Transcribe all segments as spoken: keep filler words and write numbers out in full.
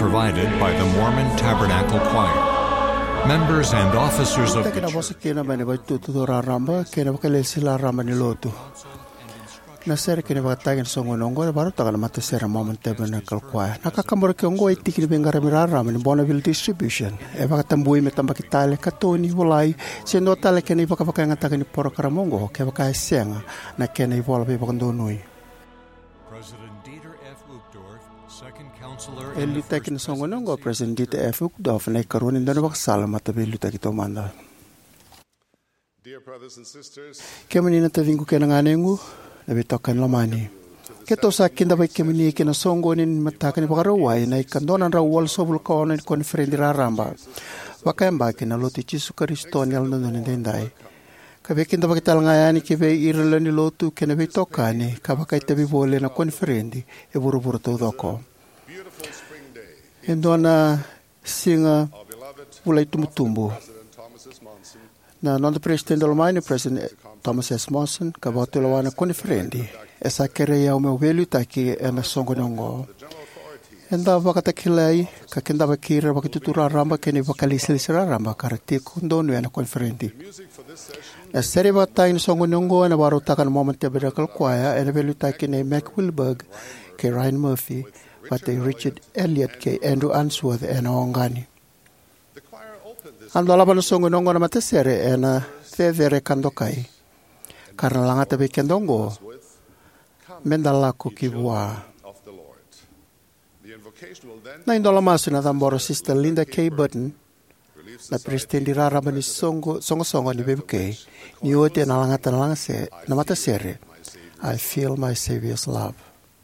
provided by the Mormon Tabernacle Choir. Members and officers of the church. Nasere kene batagin songo nongo baru tagan mate sera Mormon Tabernacle Choir. Nakakamor ke ongo itikini bengara mirara men Bonneville Distribution. Eva tambui metamba kitale katoni volai sendo tale kene baka baka ngatagani por karamongo ke baka senga na kene vola be bakondonui. President Dieter F. Uchtdorf, second counselor. Eli takin songo nongo President Dieter F. Uchtdorf na karoni ndono baksala mate be lutakito manda. Dear brothers and sisters, kemani na tavingu kena nganengu nabitokan lamani. Keto sa kinda ba kemani kena songo nin matakan bakarawai na ikandonan ra wal sobul ko na konferendi raramba. Wakamba kena loti Jesu Kristo ni alno nin dendai. Kabe kinda ba kital ngayani kibe irlan ni lotu kena bitokani kabakai tabi bole na konferendi e buru-buru to doko. Endona singa ulai tumutumbu. Na non presidente Almaini, President Thomas S. Monson, kabatulawana konferendi. Esa kereya ume welu taki ena songo nongo. Enda wakata kilai, kakenda bakira wakitutura ramba keni wakalisira ramba karati kundonu ena konferendi. Na seri wata in songo nongo ena baru takan Mormon Tabernacle Choir ena welu taki ne Mac Wilberg, ke Ryan Murphy, wate Richard Elliott, ke Andrew Answorth ena ongani. Ando laban songo nongo na matesere ena fevere kandokai. Karena langata be kendongo mendala kukibwa. Na indola masu na tamboro Sister Linda K. Burton na prestendi raraba ni songo songo songo ni bebke ni ote na langata na langase na matesere. I feel my Savior's love.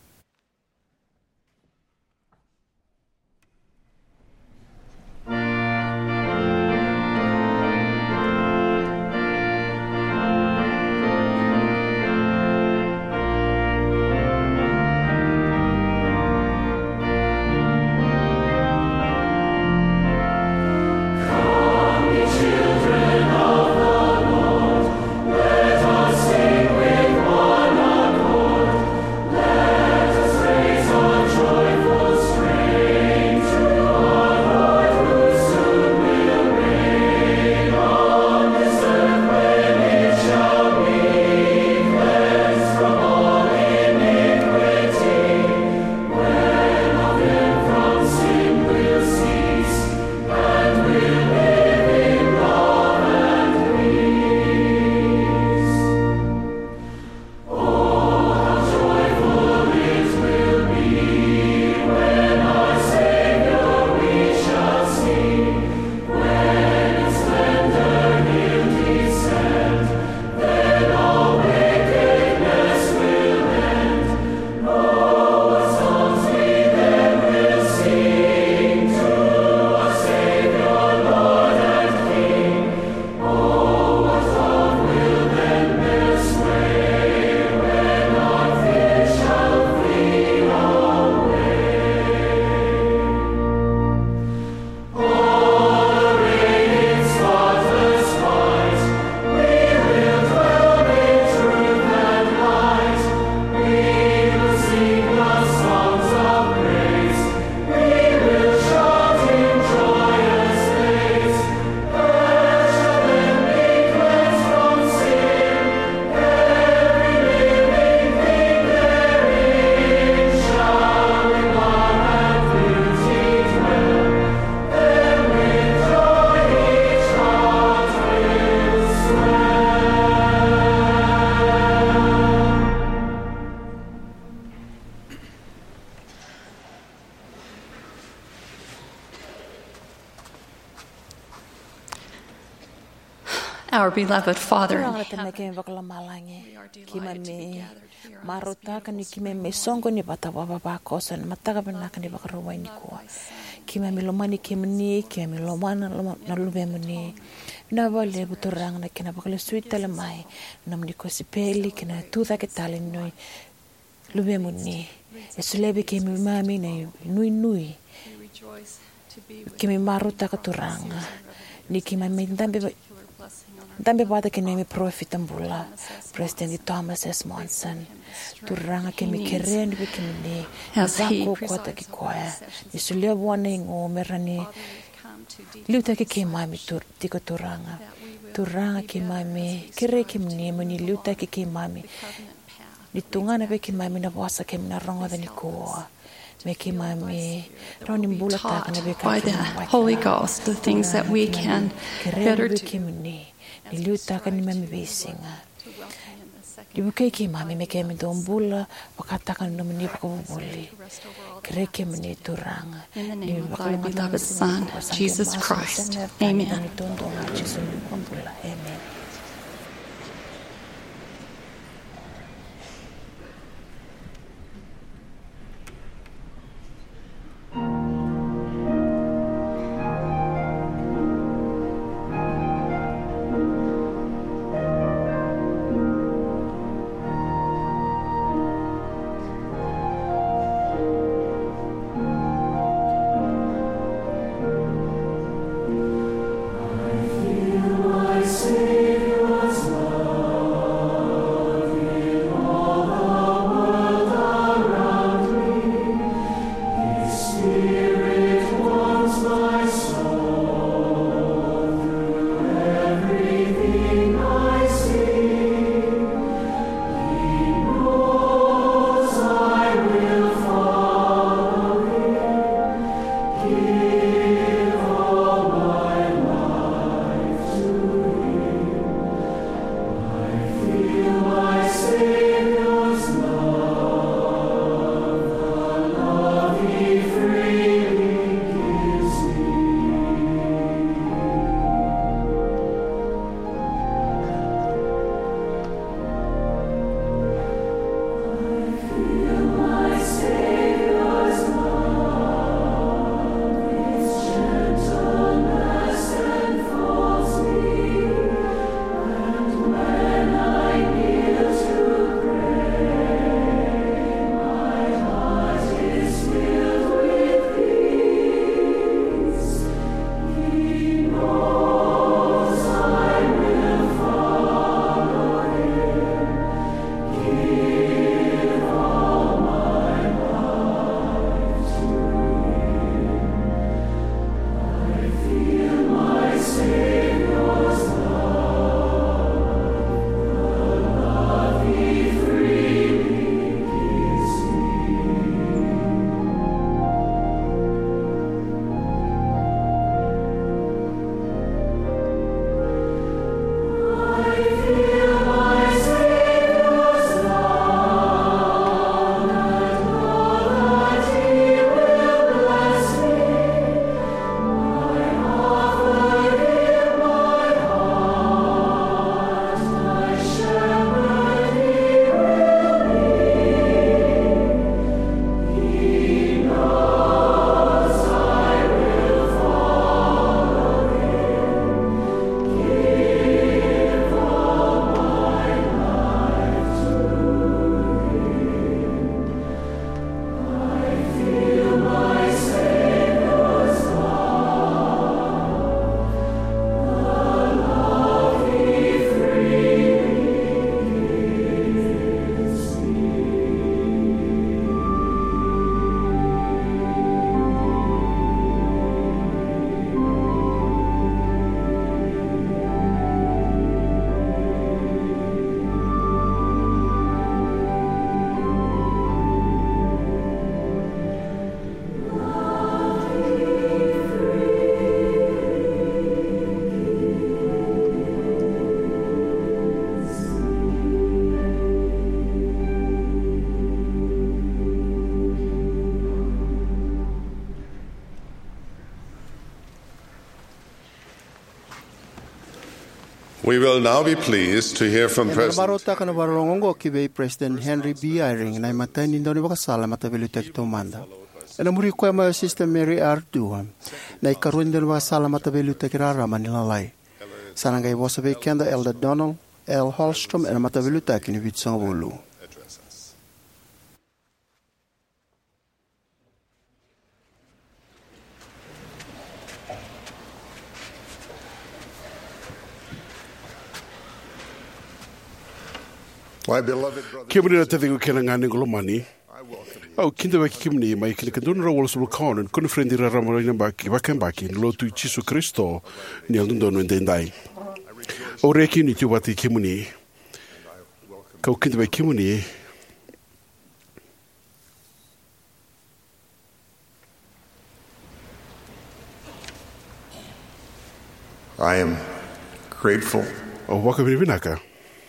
Our beloved Father in heaven, kima me marota kan kima me songo ni bata baba ba kosan mataga bana kan ba karwai ni ko kima me lomani kima ni kima me lomana na lube muni na vale butorang na kina bakale suita le mai nam ni ko sipeli kina tuda ke tale noi lube muni esulebe kima mami na nui nui kima marota ka turanga ni kima me ndambe Tambe bata ke nemi profit ambula President Thomas S. Monson. Turanga ke mi keren bi ke ni. As he Zako kwata ki kwaya. Isulia bwane ngo merani. Liuta ke ke mami tur tiko turanga. Turanga ke mami kere ke mni mani liuta ke ke mami. Ni tungana be ke mami na wasa ke na ronga ni ko. Me ke mami roni mbula ta kana be ka. By the Holy Ghost, the things that we can better do. Ke mni. Ni liuta ka ni mami besinga. Di bukai ke mami me ke mi dombula pakata kan no mni pa ko buli. Kere ke mni turanga. In the name of thy beloved Son, Jesus Christ. Amen. Amen. We will now be pleased to hear from President Marota kana barolongo kibe President Henry B. Eyring na matani ndoni bakasala matavelu tekto manda. Ena muri kwa ma Sister Mary R. Duham na ikaruin ndoni bakasala matavelu tekirara manilalai. Sananga ibosa be kenda Elder Donald L. Hallstrom ena matavelu tekini vitsangulu. My beloved brother, Kimini na tadingo kena ngani ngolomani. Au kinda waki kimini mai kile kanduna ra wala sulu kaonan kuni frendi ra ramarina baki bakan baki nilo tu Chisu Kristo ni alundono ndendai. Au reki ni tu wati kimini. Kau kinda waki kimini. I am grateful Au waka vini vinaka.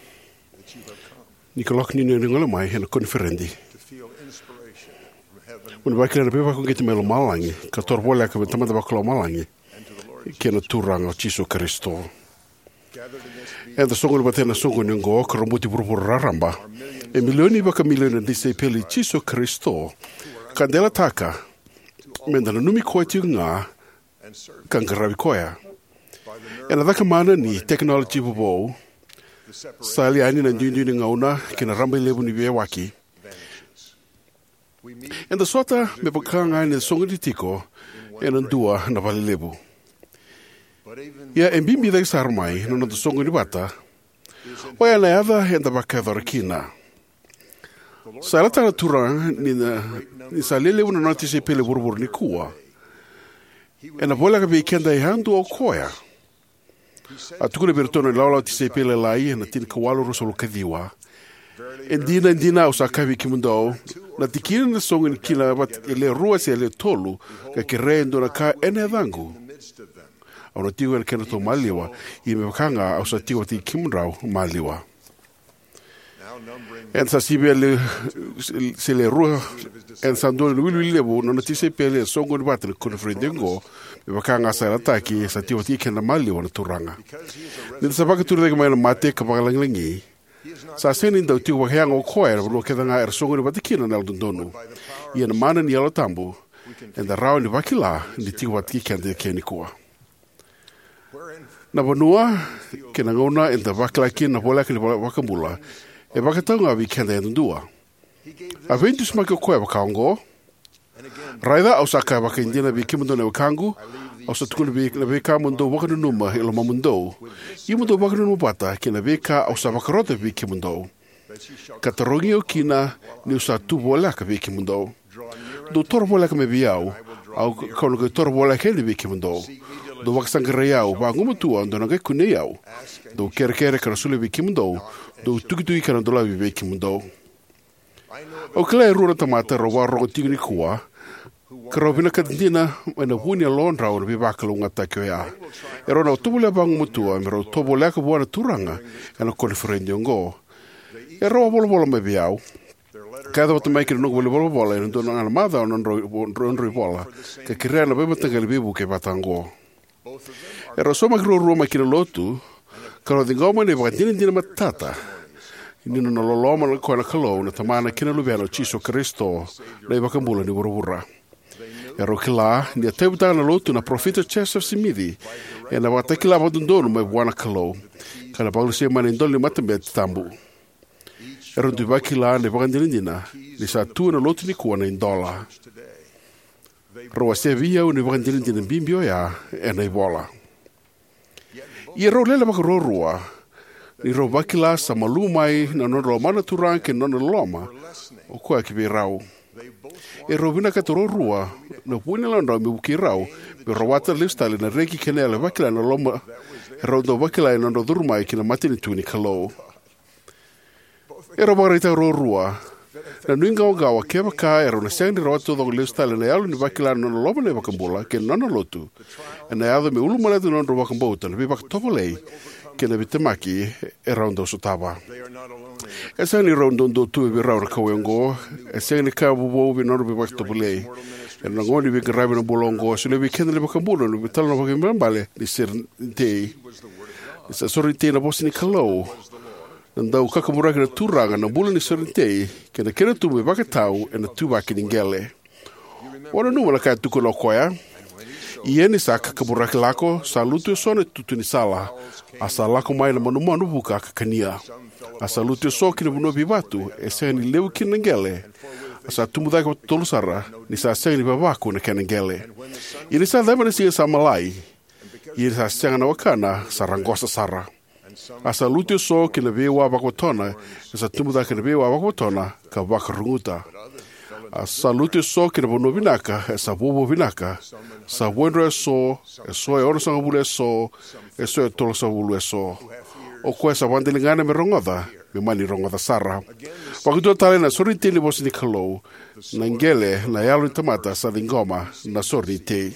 Nikolok ni ni ngola mai hena konferendi. to feel inspiration from heaven Una bakila na beba kongeti melo malangi, ka torbola ka tamada baklo malangi. and to the Lord. Kena turanga o Chisu Kristo. Gathered in this meeting, E da songo ba tena songo ngo ka romuti purpur raramba. E milioni baka milioni di se peli Chisu Kristo. Kandela taka. Menda na numi koe tiu nga and served kangaravi koea. by the E na daka mana ni technology bubo. the separation Sali ani na ndui ndui ngauna kena ramba lebu ni vye waki. vanishes. We meet E da sota me bakanga ni songo di tiko. E na ndua na vali lebu. but even Ia e mbimbi dai sarmai no na songo ni bata. Oia na yada e da baka kina. Sa la tala tura ni na ni sa lele una noti se pele burbur ni kua. E na bola ka be kenda i handu o koia. A tukule bertono laula ti se pele lai e na tin kawalu rosolo kadiwa. E dina dina o sa kavi ki mundo na tikina na songo ni kina bat ele rua se ele tolu ka ke rendo na ka ene dangu. in the midst of them. Au na tiwa kena to maliwa i me wakanga au sa tiwa ti kimrau maliwa. Now numbering En sa sibe le se le rua en sando le wili lebu no na tise pele songo ni battle ko frendengo me bakanga sa ataki sa tiwa ti kena maliwa na turanga. Ni sa baka turanga mai na mate ka bagalanglangi. Sa seni ndau tiwa hanga o koe lo ke danga er songo ni batikina na aldondonu. I na mana ni alo tambu en da rao ni bakila ni tiwa ti kende keni kua. wherein Na vanua, ke na ngona en da wakala ki na bola ki na wakamula, e wakatanga vi kenda e ndua. A ventus ma ke koe wakaongo, and again raida au saka waka indina vi kimundo na wakangu, au sa tukuna vi na veka mundo wakanu numa ilo mamundo, i mundo wakanu numa bata ke na veka au sa wakarota vi kimundo. that she shall Katarongi o kina ni usa tu bola ka vi kimundo. Do toro bola ka me viau, au kono ke toro bola ke ni vi kimundo. Do wakasangara ba ngumutua ndo nanga kune yau. Do kere kere kana sule vi kimundo, do tuki tuki kana dola vi vi kimundo. I know O kala e rura tamata ro wa ro tigi ni kua. Karo bina katina ena huni a londra o vi bakalo ngata kyo ya. E rona o tubule ba ngumutua, me ro tobole ka buana turanga, ena konferendi ngo. E ro bolo bolo me viau. Cada wata mai kira nuku bolo bolo, e ndo na mada o nondro nondro bola, ka kira na beba tanga bibu ke batango. both of them E are ro soma kiro rua mai kira lotu, karo di ngoma ne baka dina dina matata. Nino na loloma na koe na kalo na tamana kina lubiano Chisu Kristo na i baka mula ni wurwura. E ro kila ni a teuta na lotu na profita Joseph Simithi e na wata kila wadundonu mai wana kalo. Kana paulu siya mani ndoli matambe tambu. E ro duwa kila ni baka dina dina ni sa tu na lotu ni kuwa na indola. today. They Roa se via u ni baka dina dina bimbio ya e na ibola. I ro lela baka ro rua. Ni ro wakila sa malu mai na non ro mana turang ke non loma o koe ki rau. they both E ro vina ka toro rua na puni la ndo mi uki rau pe ro wata lifestyle na reki kene ala wakila na loma e ro do wakila e nondo durmai ki na matini tuni kalo. E ro barita ro rua na nuinga o gawa ke waka e ro na sendi ro ato dong lifestyle na alu ni wakila na nondo loma le wakambula ke nono lotu e na yado me ulu malatu nondo wakambauta na bibak topolei ke na vitamaki e raundo sotava. they are not alone in it. E sa ni raundo ndo tu e raura kawengo, e sa ni ka bubo vi noru vi wakto bulei. E na ngoni vi karabi na bulongo, so le vi kenda le bakambulo, le vi talo na wakambambale, ni sir tei. E sa sori tei na bosi ni kalau. Nandau kakamuraki na turanga na bula ni sori tei, ke na kena tu me wakatau e na tu waki ni ngele. Wana numa na kaya tuko na koya. I eni sa kakamuraki lako, sa lutu e sone tutu ni sala, a sa lako mai na manu manu buka kakania. A sa lutu e so kina munu bibatu, e sa ni leu kina ngele. A sa tumudai ka tolusara, ni sa sa ni babaku na kena ngele. I ni sa dama na siya sa malai, i ni sa siya na wakana, sa rangosa sara. And A sa lute so kina vewa wakotona, e sa tumuta kina vewa wakotona, ka wakarunguta. A sa lute so kina bono vinaka, e sa bobo vinaka, sa wendro e so, e so e oro sanga bule e so, e so e tolo sa bulu e so. O koe sa wandelingane me rongoda, me mani rongoda sara. Wakutua tale na sori te ni bosi ni kalou, na ngele na yalo ni tamata sa lingoma na sori te.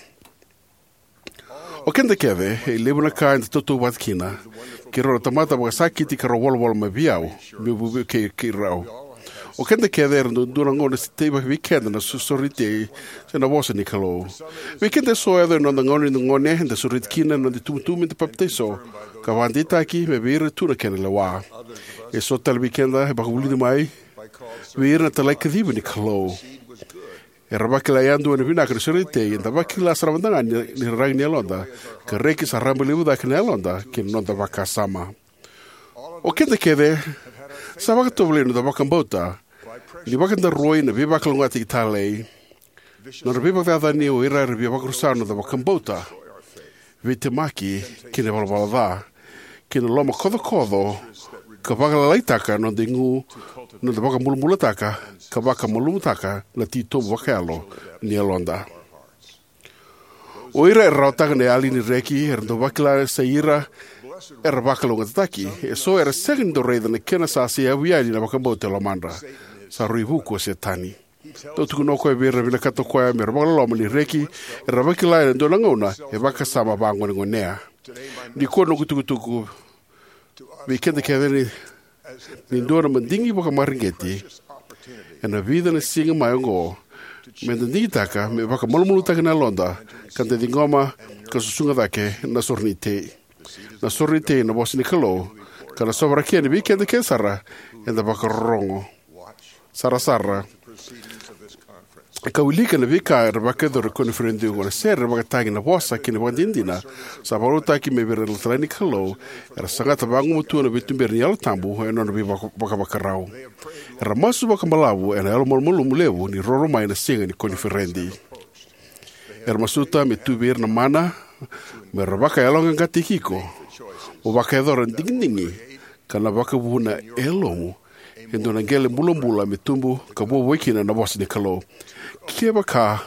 O kenda keve, e lebu na ka in toto watkina, ki rora tamata waka sakiti ka rawolo wolo me viau, me bubu ke ki rau. O kenda keve e rando dura ngone si te waki wikenda na sori te, se na bosi ni kalou. Wikenda so e no na ngone ni ngone, na sori tkina na di tumutumi te papte so, ka wandita ki me vire tuna kene le waa. E so tala wikenda, e baka ulini mai, vire na talai kadhiba ni kalou. E rabaki la yandu ane vinaka ni sori te, e tabaki la saramandanga ni rangi ni alonda, ka reki sa rambu liu da kene alonda, ki nonda waka sama. O kenda kede, sa waka tovlinu da waka mbauta, ni waka nda roi na vibaka lungati ki talei, na rabibak da ni o ira rabibak rusano da waka mbauta, vite maki, kine walawala da, kine loma kodo kodo, ka waka lalaitaka no de ngu, no da waka mulumula taka, ka waka mulumutaka na ti tobu wakalo ni alonda. O ira e rautaka ne ali ni reki, e rando wakila sa ira, e rabaka longa tataki, e so e rasegin do reida na kena sa si awiali na waka mbauta lomandra, sa rui huku se tani. Tau tuku no koe vira vina kato koe me rabaka loma ni reki, e rabakila e rando langona, e waka sama bango ni ngonea. Ni kua no kutukutuku, vi kenda keveni, ni ndora mandingi waka maringeti, e na vida na singa mai ongo, me ndingi taka, me waka malumulu taka na londa, kante di ngoma, ka susunga dake na sornite. Na sornite na bosi ni kalou, ka na sobra kia ni vi kenda ke sara, e na waka rongo. Sara sara. E ka wilika na vika e rabaka dore koni frendi ngona sere rabaka tagi na bosa ki ni waka dindina, sa paruta ki me vira latala ni kalou, e ra sangata bangu mutua na vitumberi ni alo tambu, e nona vi waka waka rau. E ra masu waka malawu, e na alo molmolu mulewu ni roro mai na singa ni koni frendi. E ra masuta me tubir na mana, me rabaka e alonga ngati kiko, o waka e dora ndingi ka na waka wuna e lomu, e ndona ngele mbula me tumbu, ka bua wikina na bosi ni kalou. Kia baka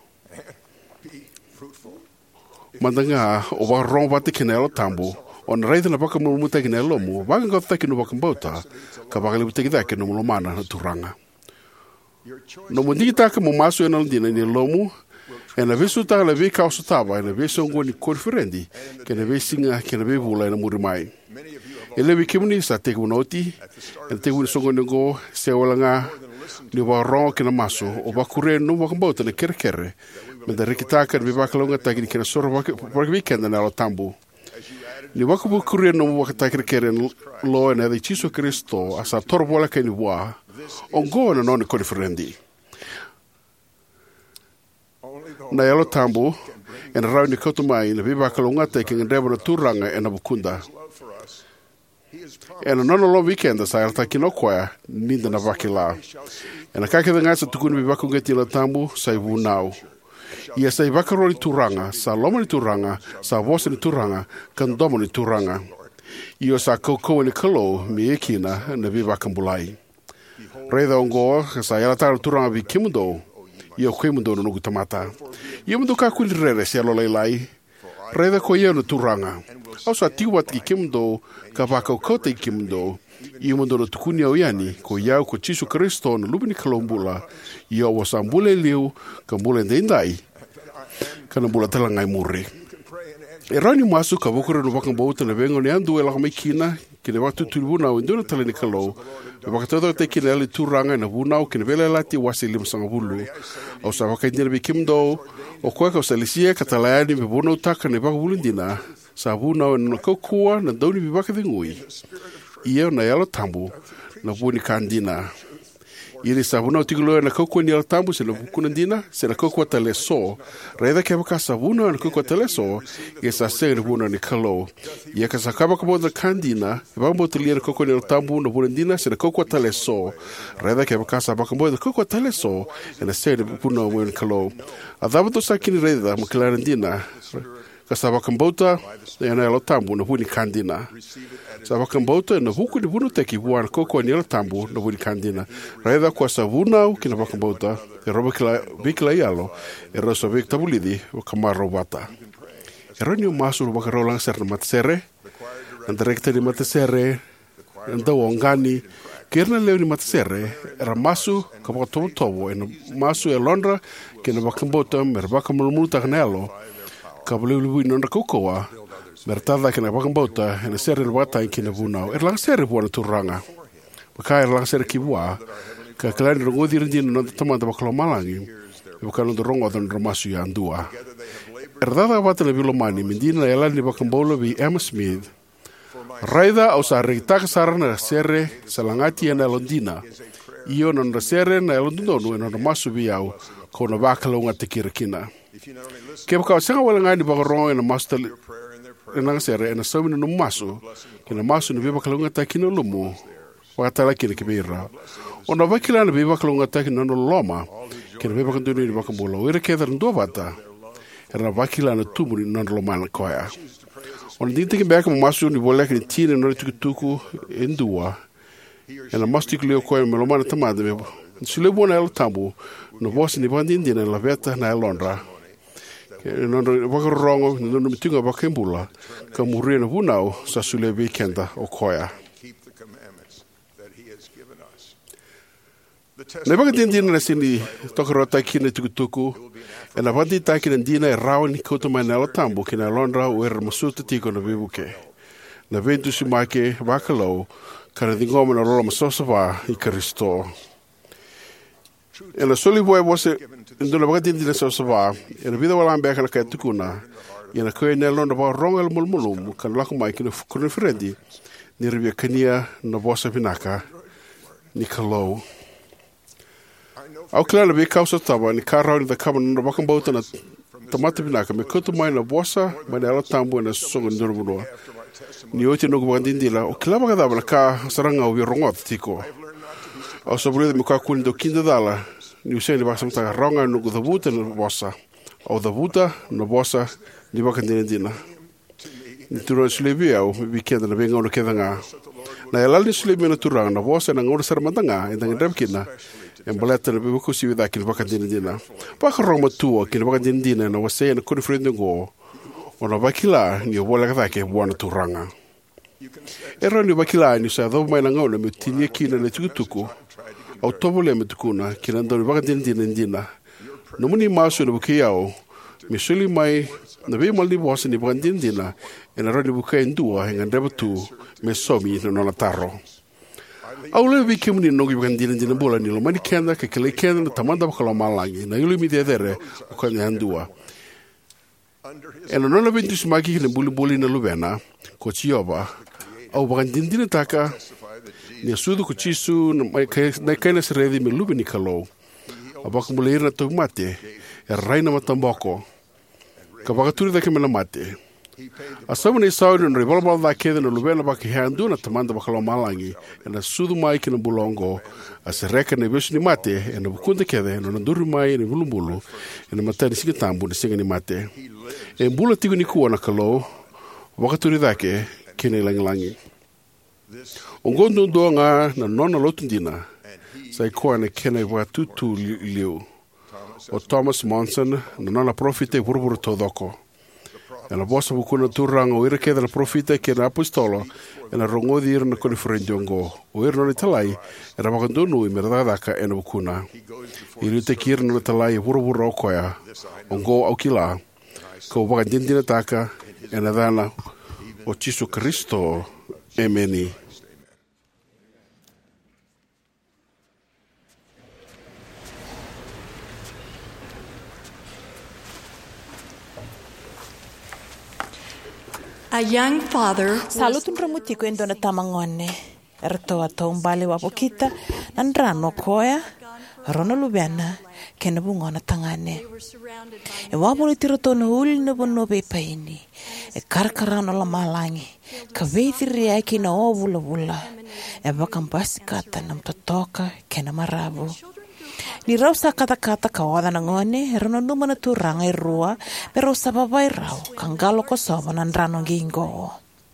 mandanga o wa rong wate kinelo tambu on reida na baka mu muta kinelo mu wanga go take no baka mbauta ka baka le buteki dake no mana na turanga no mundita ka mu maso ena ndina ni lomu ena visu ta le vi ka usutaba ena visu ngoni konferendi ke na visinga ke na bibula na muri mai ele wikimuni sa te kunoti ena te kuni songo ngo se walanga ni wa ro ke na maso o ba kure no wa mbauta na kere kere me da rikitaka ni ba kalonga ta ki na soro wa por weekend na lo tambu ni wa ku kure no wa ta kere kere lo na de chiso Cristo asa torbola ke ni wa on go na no ni konferendi na yalo tambu en rau ni kotumai na ba kalonga ta ki ndebo na turanga en abukunda e na nono lo weekend sa alta ki no koa ninda na vakila e na kake nga sa tukuni bibaku ngeti la tambu sa ibu nau ia sa ibakaro ni turanga sa lomo ni turanga sa vosa ni turanga kan domo ni turanga io sa koko ni kalo mi ekina na bibakambulai reida ongo sa yala taro turanga bi kimundo io kimundo no gutamata io mundo ka kuli rere se lo leilai reida ko io no turanga au sa tiwat ki kimundo ka waka kota i kimundo i mundo no tukuni au yani ko iau ko Chisu Kristo no lupini kalombula i au wasa mbule liu ka mbule ndendai ka na mbula tala ngai mure e rani masu ka wukura no waka mbauta na vengo ni andu e laka mai kina ki ne watu tulibuna au induna tala ni kalou e waka tata te kina ali turanga na vunau ki ne vele lati wasi lima sanga vulu au sa waka indina bi kimundo o koe ka usalisia ka talayani me vunau taka ne waka vulindina sa vunau na kokua na dauni bi waka vingui ia na yalo tambu na vuni kandina ili sa vunau tikuloa na kokua ni yalo tambu se na vukuna ndina se na kokua tale so reida kia waka sa vunau na kokua tale so ia sa se na vunau ni kalou ia ka sa kaba kamo na kandina e waka mbote lia na kokua ni yalo tambu na vuna ndina se na kokua tale so reida kia waka sa waka mbote na kokua tale so e na se na vunau mweni kalou a dhabato sa kini reida makilana ndina Ka sa wakambauta e ana elo tambu na huni kandina. Sa wakambauta e na huku ni vunu teki buana koko ni elo tambu na huni kandina. Raida kwa sa vunau ki na wakambauta e roba kila vikila ialo e rosa vik tabulidi wakamaro wata. E rani o masu wakaro lang ser na matasere, na direkta ni matasere, na dawa ongani, Kirna leo ni matasere, era masu ka wakatomo tomo, e na masu e Londra ki na wakambauta mer wakamulumuta kanelo, ka waliwiliwi nonda kukoa, mertada ki na wakambauta, e na sere na watai ki na vunau, e lang sere buana turanga. Waka e lang sere ki bua, ka kalani rongothi rindina nonda tamanda wakalo malangi, e wakalo nonda rongo adon ramasu ya andua. E radada wata na vilomani, mindina na elani wakambaula vi Emma Smith, Raida au sa reitaka sara na sere sa langati na Londina. Iyo na na sere na Londonu na na masu biau ko na wakala unga te kirakina. Ke baka sanga wala ngani baka rongo na masu na sere na sawi na masu kina masu na baka unga ta kina lumu wakatala kina kibira. Ona wakila na baka unga ta kina no loma kina baka nduni baka bula wira kedar ndo bata. Era wakila na tumuri na loma na koya. On dinte que beka masu ni bola que tira no tuku tuku endua. Ela mastu que leo coi melomana tamada me. Se le bona ela tambu no boss ni bandi indina la veta na Londra. Que no no baka rongo no no mitinga baka embula. Ka muri na bunau sa sule weekenda o koia. Ne baka indina na sini tokarota kine tuku tuku. E na wadi taki na dina e rao ni koto mai na tambu ki na Londra o era masuta tiko na vivuke. Na ventu si make wakalau ka na dingoma na rola masosa wa i karisto. E na soli boe wase ndo na wakati dina sosa wa e na vida wala ambeka na kaya tukuna e na koe na Londra wa ronga el mulmulum ka na lako mai ki na kone fredi ni rivia kania na bosa vinaka ni kalau. Au kila na be kausa taba ni karau ni da kama na wakambauta na tamata binaka me kutu mai na bosa mai na ala tambu na songa ndurubunua. Ni oiti nuku wakandindila o kila wakadaba na ka saranga uvi rongot tiko. Au sabulida mi kwa kuni do kinda dala ni useni basa mtaka ronga nuku dhavuta na bosa. Au dhavuta na bosa ni wakandindina. Ni turua sulebi au mi kenda na benga ono kenda nga. Na elali sulebi na turanga na bosa na ngora saramandanga e dangan drabkina. En baleta na bibuku si wida ki baka dindina. Baka roma tua ki baka dindina na wase na kuni frendo go. Ona bakila ni wala ka ke buana turanga. Era ni bakila ni sa do mai na ngona me tinia ki na tukutuku. Au tobole me tukuna ki na ndo baka dindina ndina. No muni maso na bukiao. Me suli mai na be mal ni bosa ni baka dindina. En ara ni bukai ndua henga ndebatu me somi na nona tarro. Au le vi kimuni no gi gandina dina bola ni lo mani kenda ke kele kenda na tamanda bakala malangi na yulu mi dedere o ka ndua e no no vintu smaki ne bulu bulu na lubena ko chioba au bagandin dina taka ni sudu ko chisu na kai na seredi me lubeni kalo abak muleir na tomate e raina matamboko ka bagaturi da ke me mate Asamu ni saudi no revolver da kede no lubena ba ki handu na tamanda ba kala malangi na sudu mai ki no bulongo asreka ne bisu ni mate na bukunda kede no nduru mai ni bulumbulu na matani sigi tambu ni singa ni mate e bulu tigu ni kuona kalo wakaturi dake kine langlangi ongondo ndonga na nona lotundina sai kuana kene wa tutu liu o Thomas Monson na nona profite burburu todoko. E na bosa bukuna turanga o ira keda na profita ke na apostolo e na rongo di ira na koni frendiongo o ira no talai e na makandonu i meradadaka e na bukuna i rute ki ira no talai e burubura o koya ongo au kila ka o wakandindina taka e na dana o Chisu Kristo emeni. A young father Salutun ramutiko endo na tamangone. Erto ato umbali wa pokita nandrano koya rono lubiana kena bungona tangane. E wabuli tiro no uli no bono bepaini. E karkarano la malangi. Ka veithiri aki na ovula vula. E bakambasi kata nam totoka kena marabu. Ni rau sa kata-kata kawada na ngone, rano numa na turanga i rua, pero sa babai rau, kangalo ko soba na rano gingo.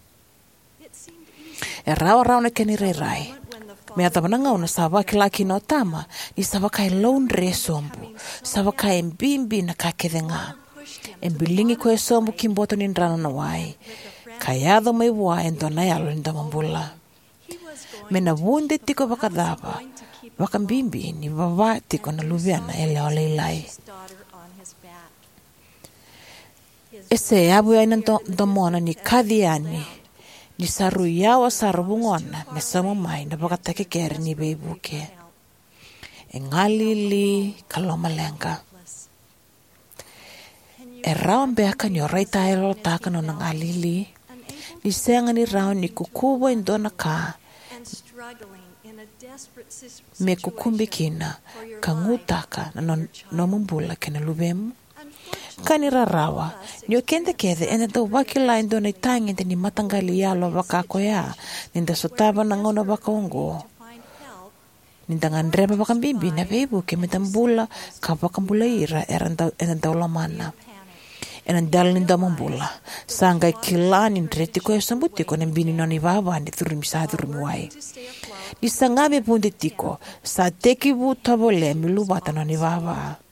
E rau rau na keni rai. Me ata mana ngau na sawa ki laki no tama, ni sawa kai loun re sombu, sawa kai mbimbi na kakede ngā. E bilingi ko e sombu kimboto ni rano na wai. Kai ado mai wai endo na yalo ni damambula. Me na wunde tiko wakadaba, wakambimbi ni wawa tiko na luviana e leo leilai. E se abu ya ina domona ni kadhiani. Ni saru yawa saru bungona me sama mai na bakatake kere ni beibuke. E ngali li kaloma lenga. E rao mbeka ni orai taelo taka no na ngali li. Ni senga ni rao ni kukuwa indona ka. Me kukumbi kina ka ngutaka na no, no mumbula kena lubemu. Kanira rawa, ni o kende kede ene tau wakila indo na itangi te ni matangali yalo waka koya, ninda sotaba na ngona waka ongo. Ninda ngandreba waka mbimbi na bebu ke metambula ka waka mbula ira ene tau lamana. Ene dal ninda mambula, sanga kila nindreti ko ya sambuti ko nembini noni wawa ni turumi sa turumi wai. Ni sangabe punde tiko, sa teki bu tabole milubata noni wawa.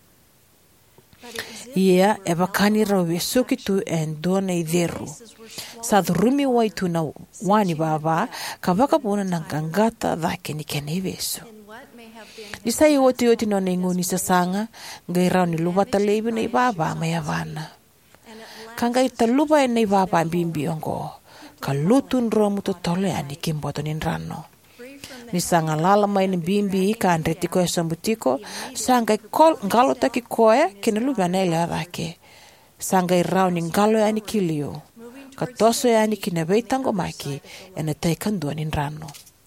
Ia e wakani rau e soki tu e ndona i dheru. Sa dhurumi wai tu na wani baba, ka wakapuna na kangata dhake ni kene i veso. Ni sai oti oti no na inguni sa sanga, ngai rau ni lubata leibu na i baba mai avana. Kanga i taluba e na i baba mbimbi ongo, ka lutun romu to tole ani kimboto ni rano. Ni sanga lala mai ni bimbi ka andreti ko e sambutiko, sanga i kol ngalo taki koe kene luba na ele arake. Sanga i rau ni ngalo ya ni kilio, ka toso ya ni kine veitango maki, ene taikandua ni rano.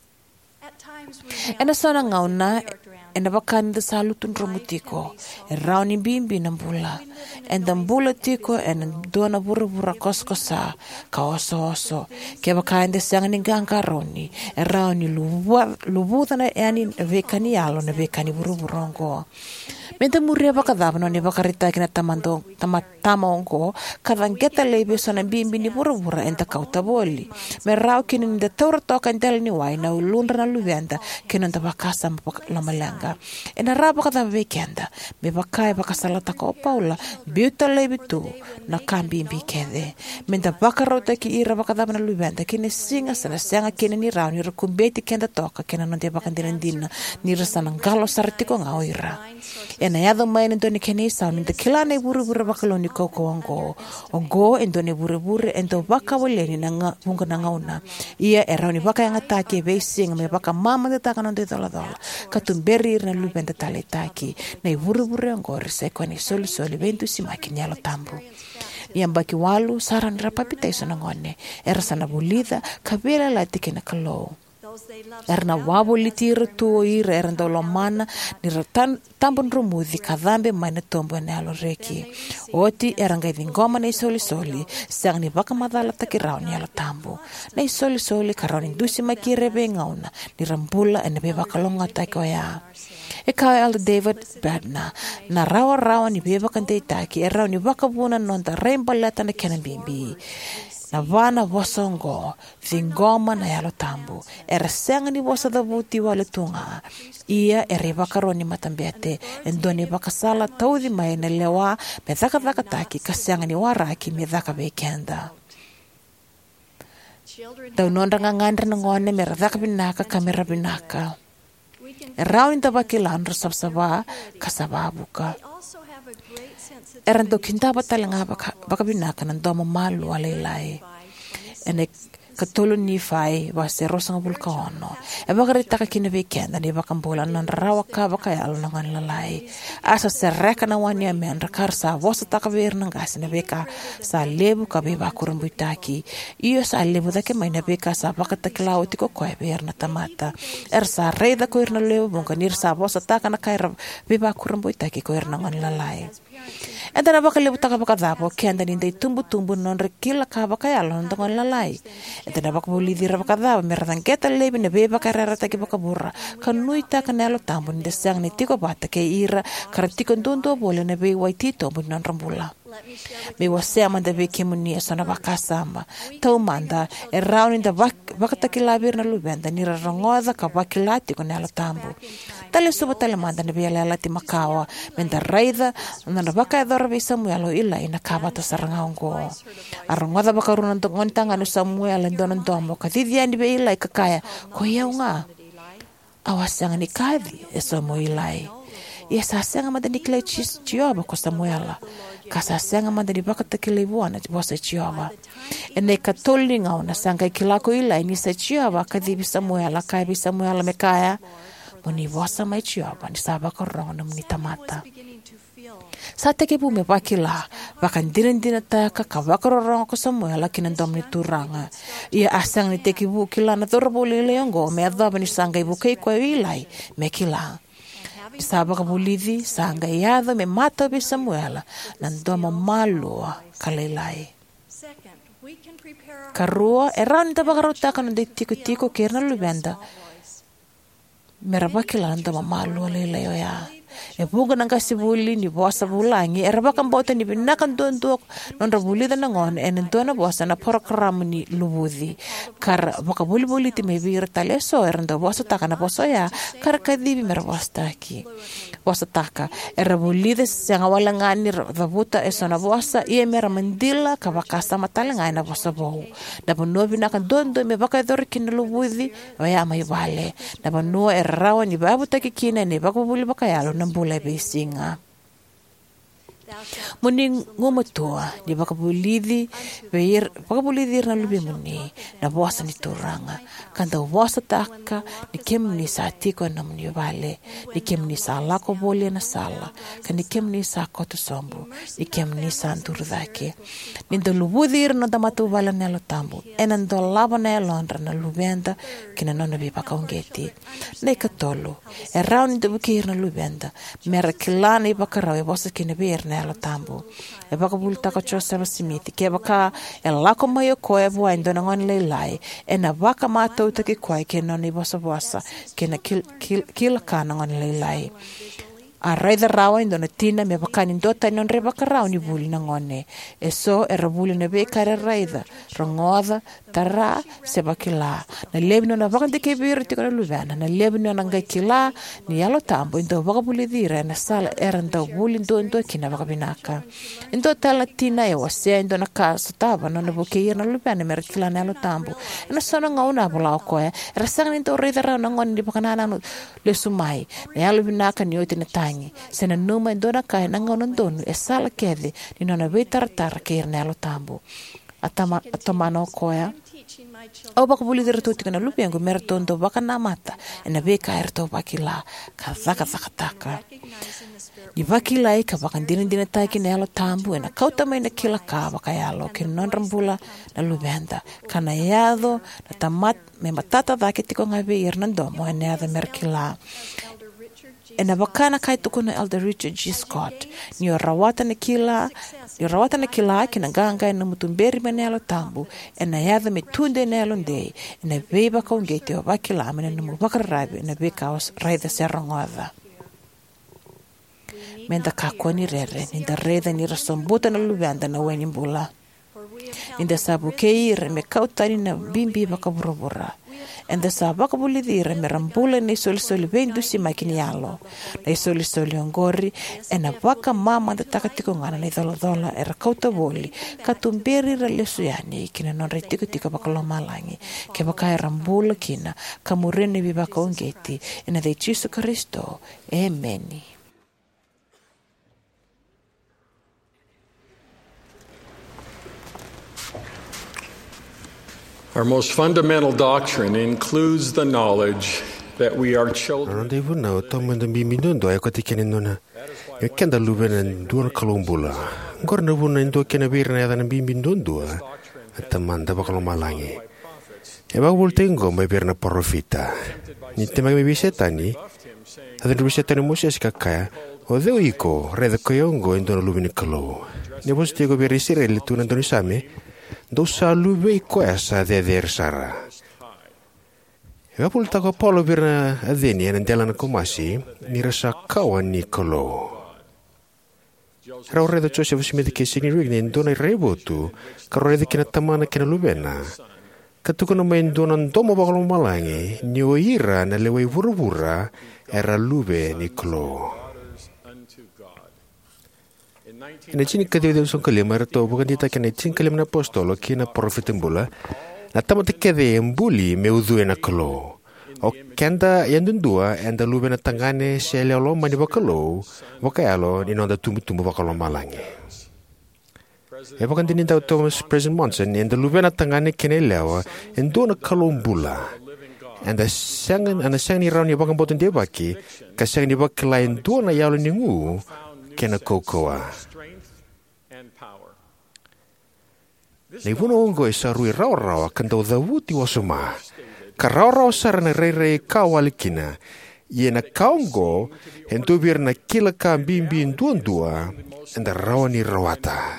Ena sana ngauna, ena wakani da salutun romutiko, e rau ni bimbi na mbula, enda mbula tiko ena dona bura-bura koskosa, ka oso-oso, ke wakani da sanga ni gangaroni, e rau ni lubutana e ani vekani alo na vekani buru-burongo. Menta muria wakadaba no ni wakarita kina tamando tamatama ongo kadangeta lebe sona bimbi ni bura-bura enta kauta boli. Me rau kini ni da taura toka entele ni wai na ulundra na luvianda kina nda wakasa lamalanga. Ena rau wakadaba vekenda me wakai wakasalata ka opaula biuta lebe tu na kambimbi kede. Menta wakarota ki ira wakadaba na luvianda kini singa sana senga kini ni rau ni rakumbeti kenda toka kina nonde wakandina ni rasana ngalo saritiko ngau ira. Ena yado mai ndo ni kene sa ni de kilane buru-buru bakaloni koko ongo ongo endo ne buru-buru endo baka woleni na nga bunga na ngauna ia era ni baka yang ataki basing me baka mama de taka no de dola dola katumberi na lubenda tale taki na buru-buru ongo rese ko ni sol sol ventu si makinyalo tambu yang baki walu saran rapapita iso na ngone era sana bulida kabela la tikena kalo erna wabo litira tuo ira era ndo lomana ni ratan tambon rumudhi kadhambe maina tombo na alo reki oti era ngai ngoma na isoli soli sang ni baka madala takirao ni alo tambo na isoli soli karoni dusi makire be ngauna ni rambula ene be baka longa tako ya e ka al David Badna na rawa rawa ni be baka ndei taki era ni baka buna nonda rainbow lata na kena bimbi na wana wasongo vingoma na yalo tambu era senga ni wasa da buti wale tunga ia ere bakaroni matambete endoni bakasala taudi mai na lewa me thaka thaka taki kasenga ni waraki me thaka bekenda tau nonda ngangandra na ngone me thaka binaka kamera binaka erau inta bakilandra sabsaba kasababuka eran to kinta batala nga baka baka binaka ng domo malu alaylay ene katolo ni fai wa se rosa bulkaono e baka rita ka kinabekenda ni baka mbola non rawa ka baka yalo nang lalay asa se reka na wani amen rakar sa vosa taka ver nang gas ne beka sa lebu ka be bakurun buitaki iyo sa lebu da ke mai ne beka sa baka taklao tiko ko e ver na tamata er sa reda ko ir na lebu bonka nir sa vosa taka na kai be bakurun buitaki ko ir nang lalay E tana baka lebu taka baka dhapo, ke anda ni dei tumbu-tumbu non rekila ka baka yalo non tangon lalai. E tana baka buli dira baka dhapo, mera tangketa lebi ne be baka rara taki baka burra. Ka nui taka nelo tambu ni desang ni tiko bata ke ira, kara tiko ndondo bole ne be waitito bu non rambula. Me wasea manda be kimuni e sona baka samba. Tau manda, e rauni da baka taki labir na lubenda, nira rangoza ka baki lati ko nelo tambu. Tale suba tale manda ne be ala ti makawa, menda raida, nanda baka e dora be Samuelo ila ina kabata sarangaongo. Arangoza baka runan tongon tanganu Samuel en donan domo, ka thidiani be ila ikakaya, ko iau nga. Awasanga ni kadhi e somo ilai. Ia sasanga manda ni kile chioba ko Samuela. Ka sasanga manda ni baka takile buana bosa chioba. E ne katoli ngau na sanga kilako ilai ni sa chioba ka thibi Samuela ka bi Samuela me kaya. Moni bosa mai chioba ni saba ko rongo na muni tamata. Sa te ke pume wakila, wakan dirin-dina taka ka wakarorongo ko Samuela kinandom ni turanga. Ia asang ni te ki bu kila na torabuli leongo me adhaba ni sanga ibu kei kwa ilai me kila. Saba ka bulidhi sanga iadha me mata bi Samuela nandoma malua kalilai. Karua e rani tabakarotaka nandai tiko-tiko kirna lubenda. Merabakila nandoma malua leilai o ya. E bunga nang kasibuli ni bosa bulangi e rabakan bota ni binakan tuan-tuak non rabuli dan nangon e nantuana bosa na program ni lubudi kar baka buli-buli ti may bira taleso e randa bosa taka na bosa ya kar kadibi mera bosa taki bosa taka e rabuli des yang awalangan ni rabuta e sona bosa ia mera mandila ka baka sama talangan na bosa bohu na panua binakan tuan-tuak me baka idorikin na lubudi o ya may bale na panua e rawan ni babu taki kina ni baka buli baka yalo ng bulay besinga. Muni ngumatua di baka bulidi beir baka bulidi na lubi muni na bosa ni turanga kanta bosa taka ni kem ni sa tiko na muni vale ni kem ni sa lako boli na sala kan ni kem ni sa koto sombu ni kem ni sa anturdake ni do lubudir no damatu vale na lo tambu enan do lava na londra na lubenda kina nona bi baka ungeti nei katolo e rauni do bukir na lubenda mera kilani baka rawe bosa kina bir na lo tambu e baka bulta ko Joseph Smith ke baka e lako mayo ko e bua indo ngon leilai e na baka mato taki kwai ke no ni bosa bosa ke na kil kil kil ka ngon leilai a raida rawa indo na tina me baka ni dota non re baka rawa ni buli ngone e so e rabuli na be kare raida rongoda tara se bakila na lebno na baka de ke bir ti ko luvana na lebno na ngai kila ni yalo tambo indo baka buli dire na sala eranda buli ndo ndo kina baka binaka indo tala tina e wase indo na ka sotaba no na boke na luvana mer kila na yalo tambo na sona ngauna bola ko e rasang indo raida rawa ngon di baka na no le sumai na yalo binaka ni oite na sena numa indona kai nanga nondonu e sala kede ni nona vetar tar kirne alo tambu atama atomano koya o baka buli der tuti kana lupi ngo mertondo baka namata ena beka erto bakila ka zaka zaka taka ni bakila ka baka dirin dirin taki ne alo tambu ena kauta mai na kila ka baka yalo kin non rambula na lubenda kana yado na tamat me matata dake tiko ngabe irnando mo ena yado merkila e na wakana kai tuku na Elder Richard G. Scott ni o rawata na kila ni o rawata na kila ki na ganga na mutumberi manelo tambu e na yada me tunde nelo ndei e na veiba ka ungete o wakila amene na mubakar rabi e na veka os raida se rongoada menda kako ni rere ni da reda ni rasombuta na lubenda na weni mbula ni da sabu keire me kautani na bimbi baka burubura and the sabaka bulidire me rambula ne soli soli vendu si makini yalo ne soli soli ngori e na baka mama da takatiko ngana ne dola dola e rakauta boli katumberi ralesu yani kina non retiko tika baka lo malangi ke baka e rambula kina kamurene bi baka ongeti e na de Jesu Kristo amen. Our most fundamental doctrine includes the knowledge that we are children. Non devo no tomo da bimbindo e quati che non e kenda luvenen duon kolumbula. Gorna vuna indo che na birna da bimbindo dua. Tamanda bakalo malangi. E ba voltengo mai birna porrofita. Ni tema mi bisetani. Adin bisetani Moses kakaya O dheo iko, redha koyongo indona luvini kalau. Ne vos tego veri sire le tunan doni same, do sa luve iko asa de der sara. E apul tako polo vira adheni anan delana komasi, ni rasa kawan ni kalau. Rau redha Joseph simedi ke sini rigni indona rebotu, karo redha kina tamana kina luvena. Katukana main donan domo bakalo malangi, ni oira na lewai vura-vura, era luve ni kalau. Ina chini kadiu deu son kalima rato bukan dita kena chin kalima na apostolo kina profetin bula na tamate kede embuli meudu ena kalo o kenda yandun dua enda lube na tangane sele olo mani bakalo bakayalo inonda tumbu-tumbu bakalo malangi e bukan dinin tau Thomas President Monson enda lube na tangane kene lewa endo na kalo mbula enda sangan ana sangan ni rauni bakan boton dia baki kasang ni bakalain dua na yalo ningu kena kokoa. Nei vuno ongo e sarui rao-rao akan tau dhawuti wasuma. Ka rao-rao sarana rei-rei kau alikina. Ie na kaongo hentu biar na kila ka bimbin duan-dua enda rawa ni rawata.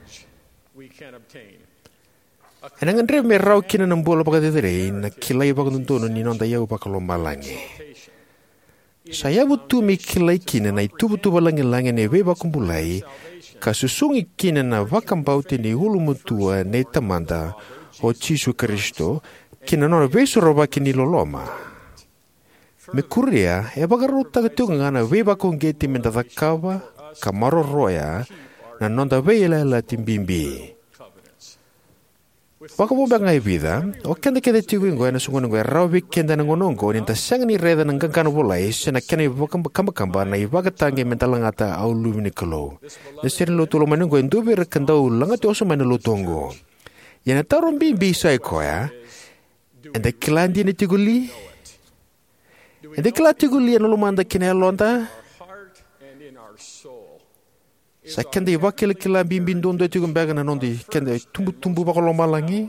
Enangan re me rau kina nambola baka dedere na kilai baka tuntuno ni nonda yau baka lomalangi. Saya butu mi kilai kina na itu-butu balangi-langi newe bakumbulai kasusungi kina na vakambauti ni hulu mutua ne tamanda o Jisu Kristo kina nona vesu roba kini loloma. Me kuria e bagaruta ketunga na weba kongeti menda thakawa kamaro roya na nonda veila la timbimbi. Wakaboba ngai vida o kenda kede tiwingo na sungono ngai rawi kenda na ngonongo ni ta sang ni reda nang kangkano bolai sena kene wakam kamba na iwagatange mentalangata au lumini kalo. Nasirin lo tulo manungo endubi rekandau langati oso manalo tongo. Yana taron bimbi sai koya. Enda kilandi ni tiguli. Enda kilati tiguli anu lumanda kene alonta. Sa kenda iwakil kila bimbi ndondo tigum baga na nondi kenda tumbu-tumbu bakalo malangi.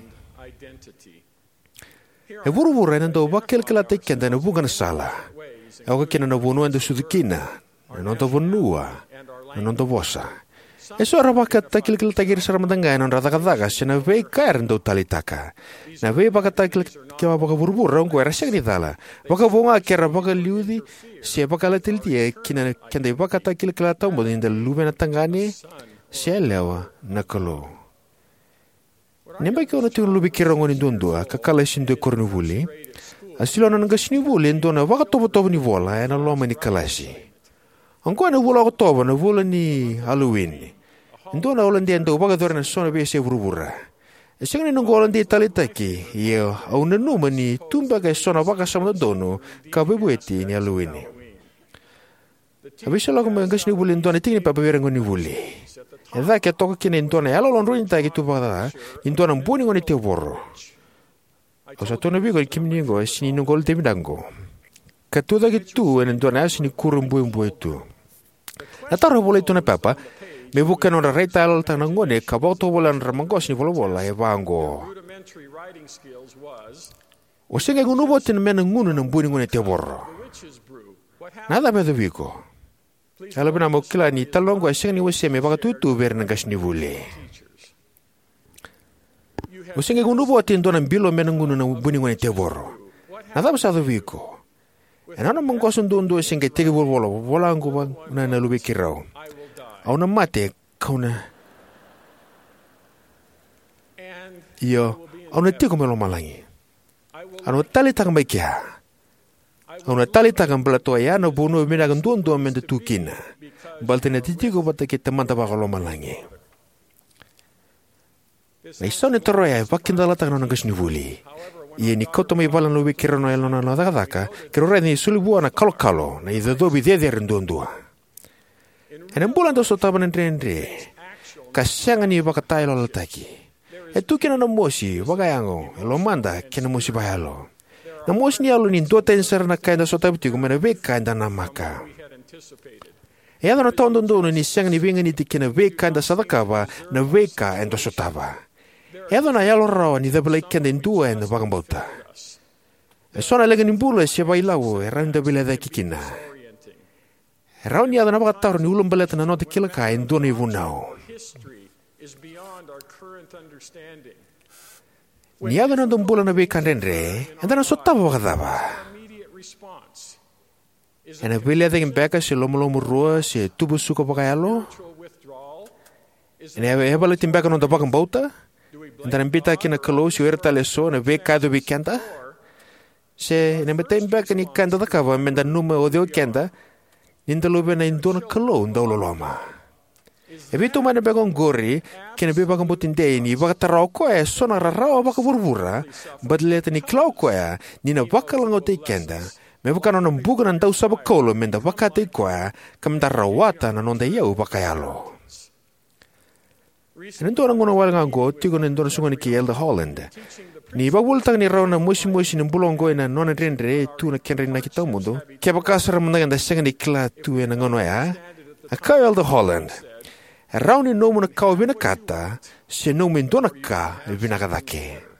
E vuru-vuru ena ndo wakil kila te kenda na bunga na sala. E oka kena na vunu enda sudukina. Na nonto vunua. Na nonto vosa. E suara waka takil kila tagir saramatanga ena rata-kataga se na vei kair ndo talitaka. Na vei baka takil kima baka vuru-vuru rongko era siak ni tala. Baka vonga kera baka liudi se baka latiltia kina kenda baka takil kila tau mo ninda lube na tangani se lewa na kalo. Nemba ki ona tiun lubi kirango ni dondua kakala sindu korni vuli. Asilo na ngasini vuli ndona waka tobo-tobo ni vola ena loma ni kalasi. Angko na vula ko tobo na vula ni Halloween. Ndona olandi ndo waka dore na sona bese vuru-vura. Sing ni nunggolan di talitaki, iyo au nanuma ni tumba kay sona waka sama dono kabebueti ni Halloween. Abisala ko mangas ni vuli ndona tingni papawirango ni vuli. Eda ke toka kini ndona yalo lonro ni tagi tuba ndona mbuni ngoni te borro. Osa tona bigo kimni ngo sini nunggol te midango. Katuda gitu en ndona asini kurumbu mbu itu. Nataro boleh tuna papa. Me bukan orang reta al tanang ngone kabau to bolan ramangos ni bola-bola e bango. O singa ngunu botin men ngunu nang buni ngone te borro. Nada me debiko. Ala bina mo kila ni talongo singa ni wese me baka tutu ber nagas ni vule. O singa ngunu botin do nang bilo men ngunu nang buni ngone te borro. Nada me sa debiko. Enana mangos ndondo singa tege bola bola ngo na na lubi kirao. Au na mate kau na iyo au na tigo melo malangi anu tali takang baikia au na tali takang belato ya na bono mina kan tuan tuan men tukina baltena titigo bata kita manta bakalo malangi na isone toroya bakin dala takang na gasni vuli ie ni koto mai balan lobi kirono elo na na daka kiro reni sulibu na kalo kalo na idado bidede rendondua. En bulan doso taban entre kasangan ni baka tayo lalaki. Etu kina na mosi bagayango lo manda kina mosi bayalo. Na mosi ni alo ni do tensar na kainda so tabti ko mena beka kainda na maka. E ano na tondo ndo ni sang ni vinga ni tikina beka kainda sadakaba na beka endo so taba. E ano na yalo raw ni dabla kenda ndua endo bagambauta. E sona lega ni bulo se bailawo e randa bila da kikina. Rau ni adana bakataur ni ulam balet na nota kila ka in dona ivunau. Ni adana dombula na bekan renre, andana sotava bakadava. Ena beli ada beka si lomo-lomo rua si tubu suka pakayalo. Ena hebala timbeka non tapakan bauta. Andana bita kina kalau si werta leso na beka do bikanta. Se ena beta imbeka ni kanta takava menda numa odio kanta. Ninda lobe na indona kalau ndaulo loma. Ebi tu mana beka ngori kina beba kan butin dei ni baka tarau ko e sona rarau baka burbura. Badleta ni klau ko e nina baka langote kanta. Me bukan orang bukan anda usah berkolo menda bakate koa kamda rawata na nonda yau bakayalo. Nendo orang guna wal nganggo tigo nendo sungai ki Elder Holland. Ni babul tang ni rauna musi musi ni bulongo na nona rendre tu na kenre na kita mundo. Kia bakasara menang da senga ni kla tu na ngono ya. Akau Elder Holland. Rauni nomu na kau bina kata se nomu indona ka bina kadake.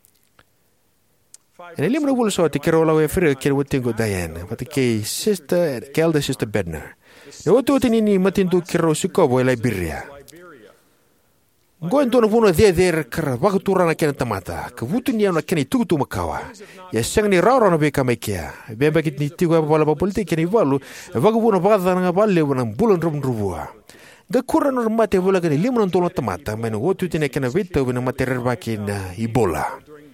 En ele me bulu so te kero la we fere kero wotingo Diane, but ke sister, ke elder sister Bednar. Ne wotu tini ni matindu kero sikobo e Liberia. Go ento no vuno de der kra wa kutura na kena tamata. Ke wutu ni na keni tutu makawa. Ya sang ni raura na be kamekia. Be ba kit ni tigo bala ba politik ni valu. Wa go vuno ba da na balle wona bulon rum rubua. Ga kura no mate vola keni limon tono tamata, men wotu tini kena vita wena materer ba kina Ebola.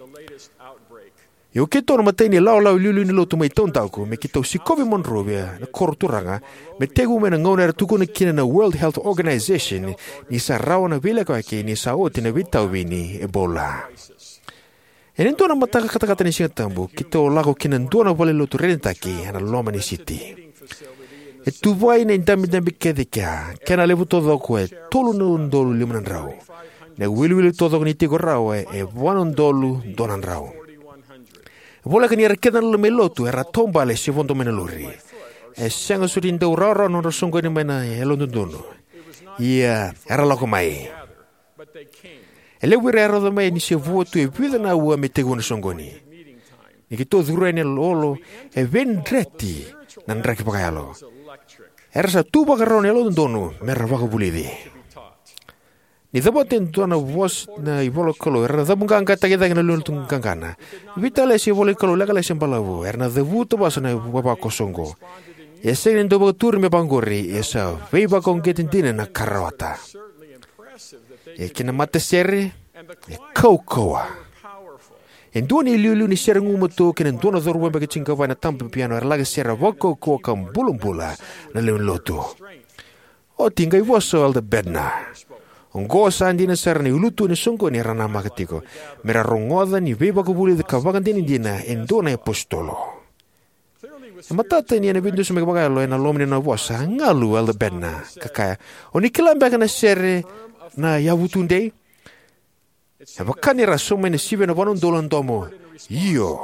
Yo ke tono matei ni lau lau liulu ni lo tu mai tontauku me ki tau sikobi monrovia na korturanga me tegu me na ngauner tuku na kina na World Health Organization ni sa rawa na vila kwa ke ni sa oti na vitau vini Ebola. E nento na mataka kata-kata ni singa tambu ki tau lago kina ndona wale lo tu renentaki ana loma ni city. E tu vai na indami-dami kede kia kena levu todo kwe tolu na undolu limanan rau. Na wili-wili todo ni tigo rau e wanon dolu donan rau. Vola que ni requedan lo melotu era tomba le si vondo meneluri. E senga suri ndau rara no rasongo ni mena e londondono. Ia era lako mai. E le wira era do mai ni se votu e vida na ua me tego na songoni. Ni ki to dhura ni lolo e ven dreti na ndraki pakayalo. Era sa tu bakarone londondono mera waka bulidi. Ni dapaten tuana vos na ivolo kolo era dabunga angata kita na lultung kangana. Vitale si ivolo kolo lagala sembalavu era debuto basa na baba kosongo. Ese ni dobo tur me bangori esa veiba con getindina na karawata. E kina mate sere e kaukoa. En duani liulu ni sere ngumoto kina duana dorwa bagi cingkawa na tampa piano era laga sere wako koa kam bulumbula na leun loto. O tinggai voso Elder Bednar. Ngo sandi na sar ni ulutu ni songko ni rana makatiko. Mera rongoda ni beba kubuli de kawagan din indina endona apostolo. Matata ni na bindu sa magabagalo na lomni na vosa ngalu Elder Bednar kakaya. O ni kilambaka na sere na yabutunde. Bakani rasome ni sibe na wanon dolon tomo. Iyo.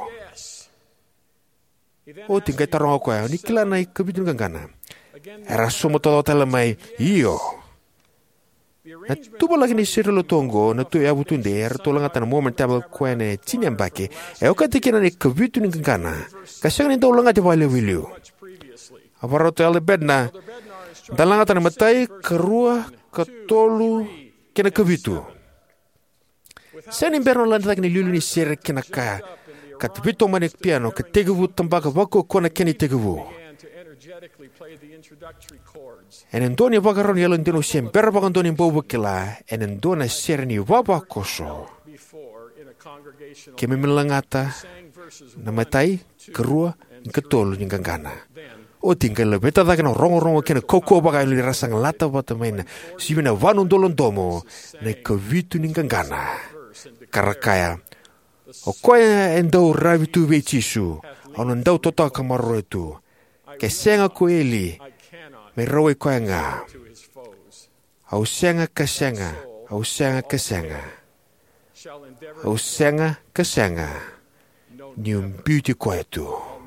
O tingkai tarong ako ya. O ni kila na ikabitun kangana. Rasome todo talamay. Iyo. Na tuba lagi ni sir lo tongo na tu ya butunde er tolang atan moment tabel kwene chinyambake e o katikina ni kavitu ni kangana kasang ni tolang ati wale wilu avaro to Elder Bednar dalang atan matai kerua ketolu kena kavitu sen imberno lan lagi ni lulu ni sir kena ka katvitu manik piano ketegevu tambaka wako kona keni tegevu en Antonio Bagaron yelo ndino siempre bagandoni mbobo kila en Andona serni waba koso kemi melangata namatai kerua ketol ningangana o tinggal lebeta da kana rongo-rongo kena koko bagai li rasang lata bata maina sibina wanun dolon domo na kavitu ningangana karakaya o koya endo ravitu vechisu ono ndau tota kamaro itu kesenga koeli me roe koanga au senga kesenga au senga kesenga au senga kesenga ni un beauty kwetu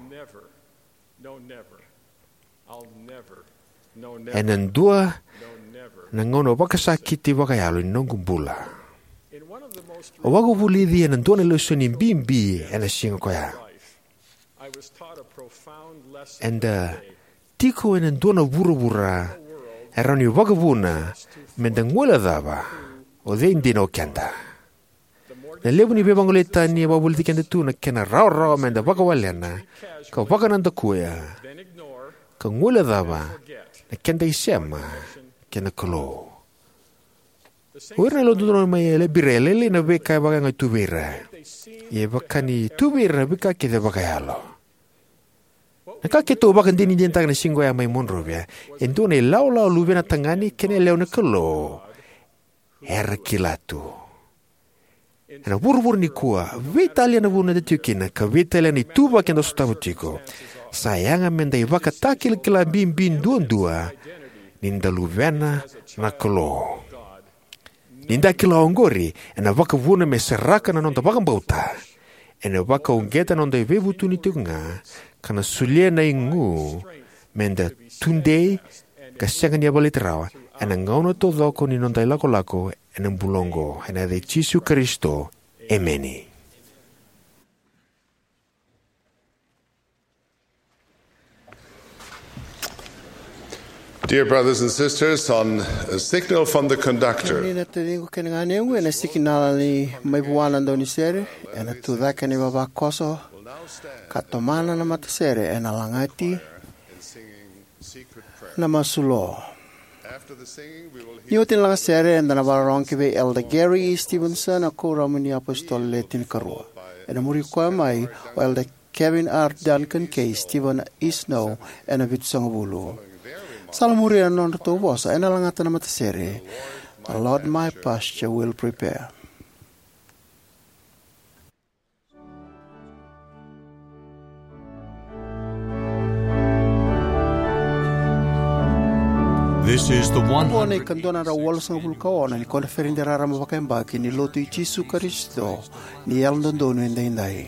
en dua nangono bakasakiti bakayalo nongumbula o wago bulidi en dua lo soni bimbi en singa koya and uh, tiko ena dona bura-bura erani wakavuna mendangwala dava o de indino kenda. Na lebu ni bebang ulit tani wabuli kenda tu na kena rao-rao menda wakawalena ka wakananda kuya ka ngula dava na kenda isema kena kalo. Uirna lo tuno mai ele birele le na beka baka ngai tubira. Ye baka ni tubira bika kede baka yalo. Naka keto baka ndini dintang na singwa ya mai monrovia. Endone lau lau lubena tangani kene leo na kalo. Er kilatu. Na buru-buru ni kuwa vitalia na buna detukina ka vitalia ni tuba kendo sutabutiko. Sayanga menda ibaka takil kila bim bim dua-dua. Ninda luvena na kalo. Ninda kila ongori, ena waka vuna me seraka na nonta waka mbauta. Ena waka ongeta nonta iwebu tuni tunga, kana sulia na ingu, menda tunde, kasianga ni abaliterawa, ena ngauna to dhoko ni nonta ilako-lako, ena mbulongo, ena de Jesu Kristo, emeni. Dear brothers and sisters, on a signal from the conductor, Nina tuningu kena nganengu ena sikinala ni maibuana ndoni sere ena tudhaka ni baba koso katomana na matasere ena langati na masulo. Niutin lang sere ena nabarong kibe Elder Gary E. Stevenson ako ramuni apostol letin karua. Ena muri kwa mai o Elder Kevin R. Duncan K. Stephen E. Snow ena vitsangabulu. Salamuri anon to was ena langata na matasere. The Lord my pasture will prepare. This is the one One hundred kandona ra wala sang bulkaona ni konferin dera rama bakembaki ni lotu i Jesu Kristo ni elndondonu endai.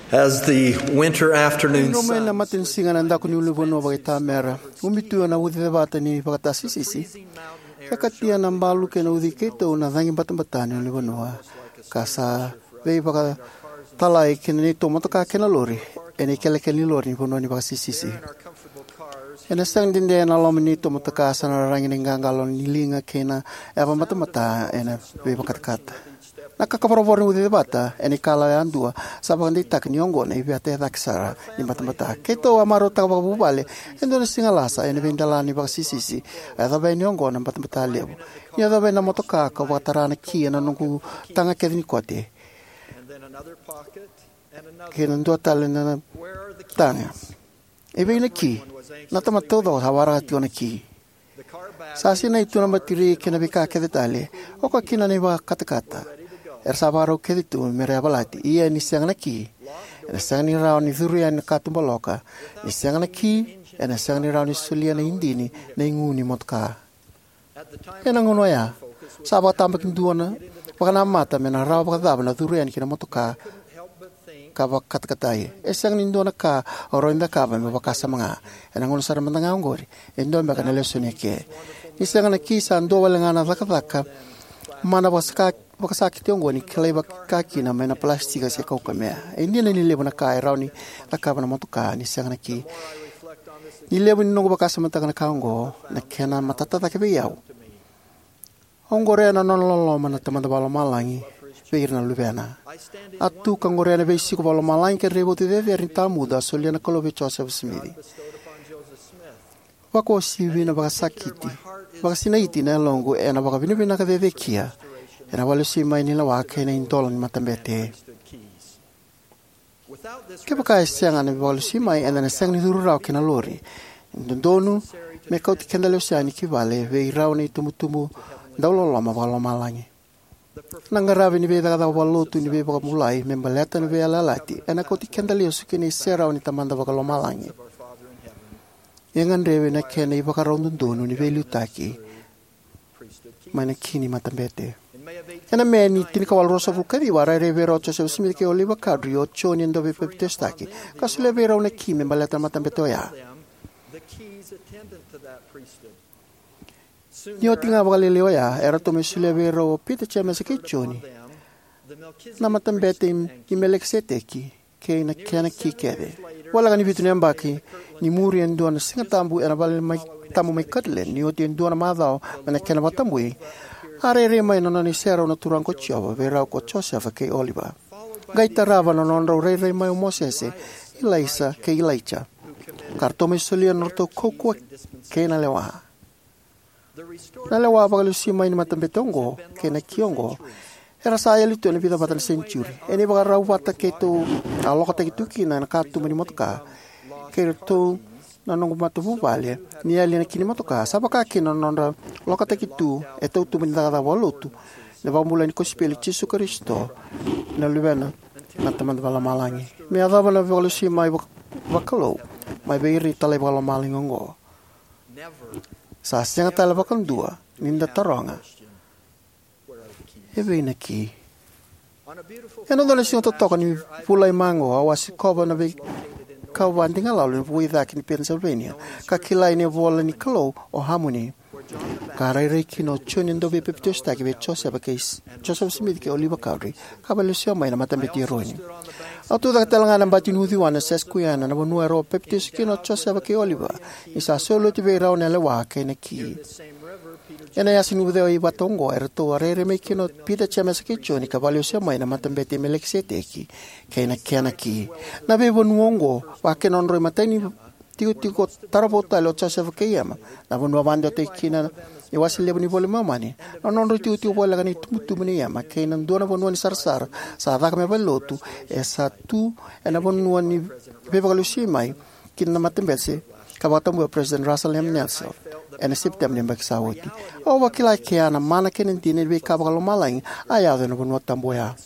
As the winter afternoon No me na sun matin singa na ndaku ni uluvo no bagita mera. Umitu na uthi vata ni bagata sisisi. Kakatia na mbalu ke na uthi keto na dhangi batambatani uluvo noa. Kasa vei baga talai ke ni tomato ka ke na lori. Ene kele ke ni lori ni vono ni baga sisisi. Ena sang dinde na lomi ni tomato ka sana rangi ni ngangalon ni linga ke na eva matamata ena vei bakatakata. Nakakaparovor ni uthi bata ene kala ya andua sabang di tak ni ongo na ibiate daksara ni matamata keto amaro ta babubale endo singa lasa ene vendala ni baksisisi ada be ni ongo na matamata lebu ni ada be na motoka ka watara na ki na nungu tanga ke ni kote ke na ndo tale na tanga ebe na ki na tamato do hawara ti ona ki sasi na itu na matiri ke na bika ke detale o ka kina ni ba katakata er sabaro ke ditu mere abalati ia ni siang na ki er siang ni rao ni dhuria ni katumbaloka ni siang na ki er siang ni rao ni sulia na indini na inguni motka ena ngono ya saba tambak nduana wakana mata mena rao bakadaba na dhuria ni kina motoka kaba katkatai e siang ni nduana ka oro inda kaba me bakasa mga ena ngono sara mandanga ngori endo mbaka na lesoni ke ni siang na ki sa ndo walengana zakazaka mana basaka bakasaki tiongo ni kale bakaki na mena plastika se kau kamea e ni ni lebo na kai rauni akaba na motoka ni sanga ki ni lebo ni nongo bakasa mata kana kaungo na kena matata ta ke yau ongore na non lolo mana tamanda balo malangi veir na lubena atu kangore na veisi ko balo malangi ke rebo te ver ta muda soliana kolobe Joseph Smith wako sivi na bakasakiti bakasina iti na longo e na bakavini bina ka vevekia ena wale si mai ni la wake na intolan matambete ke baka sianga na wale si mai ena na sang ni duru rao ke na lori ndonu me kauti kendale siani ki vale ve rao ni tumutumu daulo lama wala malangi nangaravi ni be da walo tu ni be baka mulai membaleta ni be ala lati ena kauti kendale su ke ni serao ni tamanda baka lo malangi yengan rewe na ke na baka rondo ndonu ni be lutaki mana kini matambete ena meni tini kawal rosa vulkari wara revero Joseph Smith ke oliva kadri o choni ndo be peptestaki kasule vera una kime balata matambeto ya Nio tinga bagalileo ya era to mesule vera o pite chama se ke choni na matambete i melekseteki ke na kana kikede wala gani vitu nembaki ni muri ndo na singa tambu era bal mai tamu mai kadle ni o ndo na madao na kana batambui are re mai no ni sero no turan ko chova vera ko Joseph ke Oliver gaita rava no non re re mai Moses Ilaisa ke Ilaicha kartome solia norto koko ke na lewa na lewa ba lusi mai matambetongo ke na kiongo era saya litu ni vida batan century eni ba rau wata ke to aloka te tuki na ka tu mani motka ke to na nongo matu vale ni ali na kini motoka sabaka kino nonda lokata kitu eto tu minda da walotu ne va mulani ko speli Jesu Kristo na lubena na tamanda bala malangi me ava bala volusi mai vakalo mai beiri tale bala malingongo sa senga tale bakon dua ninda taronga eve naki eno dole si to toka ni pulai mango awasi koba na be kawan tinggal lalu vui dak ni Pennsylvania kakilai ni vola ni kalo o Harmony karai reki no choni ndo be peptesta ke Joseph ke Joseph Smith ke Oliver Cowdery kabalo sio mai na matambeti roni atu da talanga na bati nuthi wana seskuana na bonua ro peptes ke no Joseph ke Oliver isa solo ti vera ona le wa ke na ki ena ya sinu de i batongo erto arere me ke no pita chamas ke choni kabalo sio mai na matambeti melekseteki ke na kana ki na be bonuongo wa ke non ro matani tigo tigo tarabota lo Joseph ke yama na bonua bando te kina e wasi lebo ni vole mamani no non ro tigo tigo bola gani tumutu meni yama ke na dona bonua ni sarsar sa da me belotu e sa tu e na bonua ni be bagalo si mai kin na matembese kabata mo President Russell M. Nelson en September mbak sawoti o wakila ke ana mana ken tine be kabalo malang aya de no bonua tamboya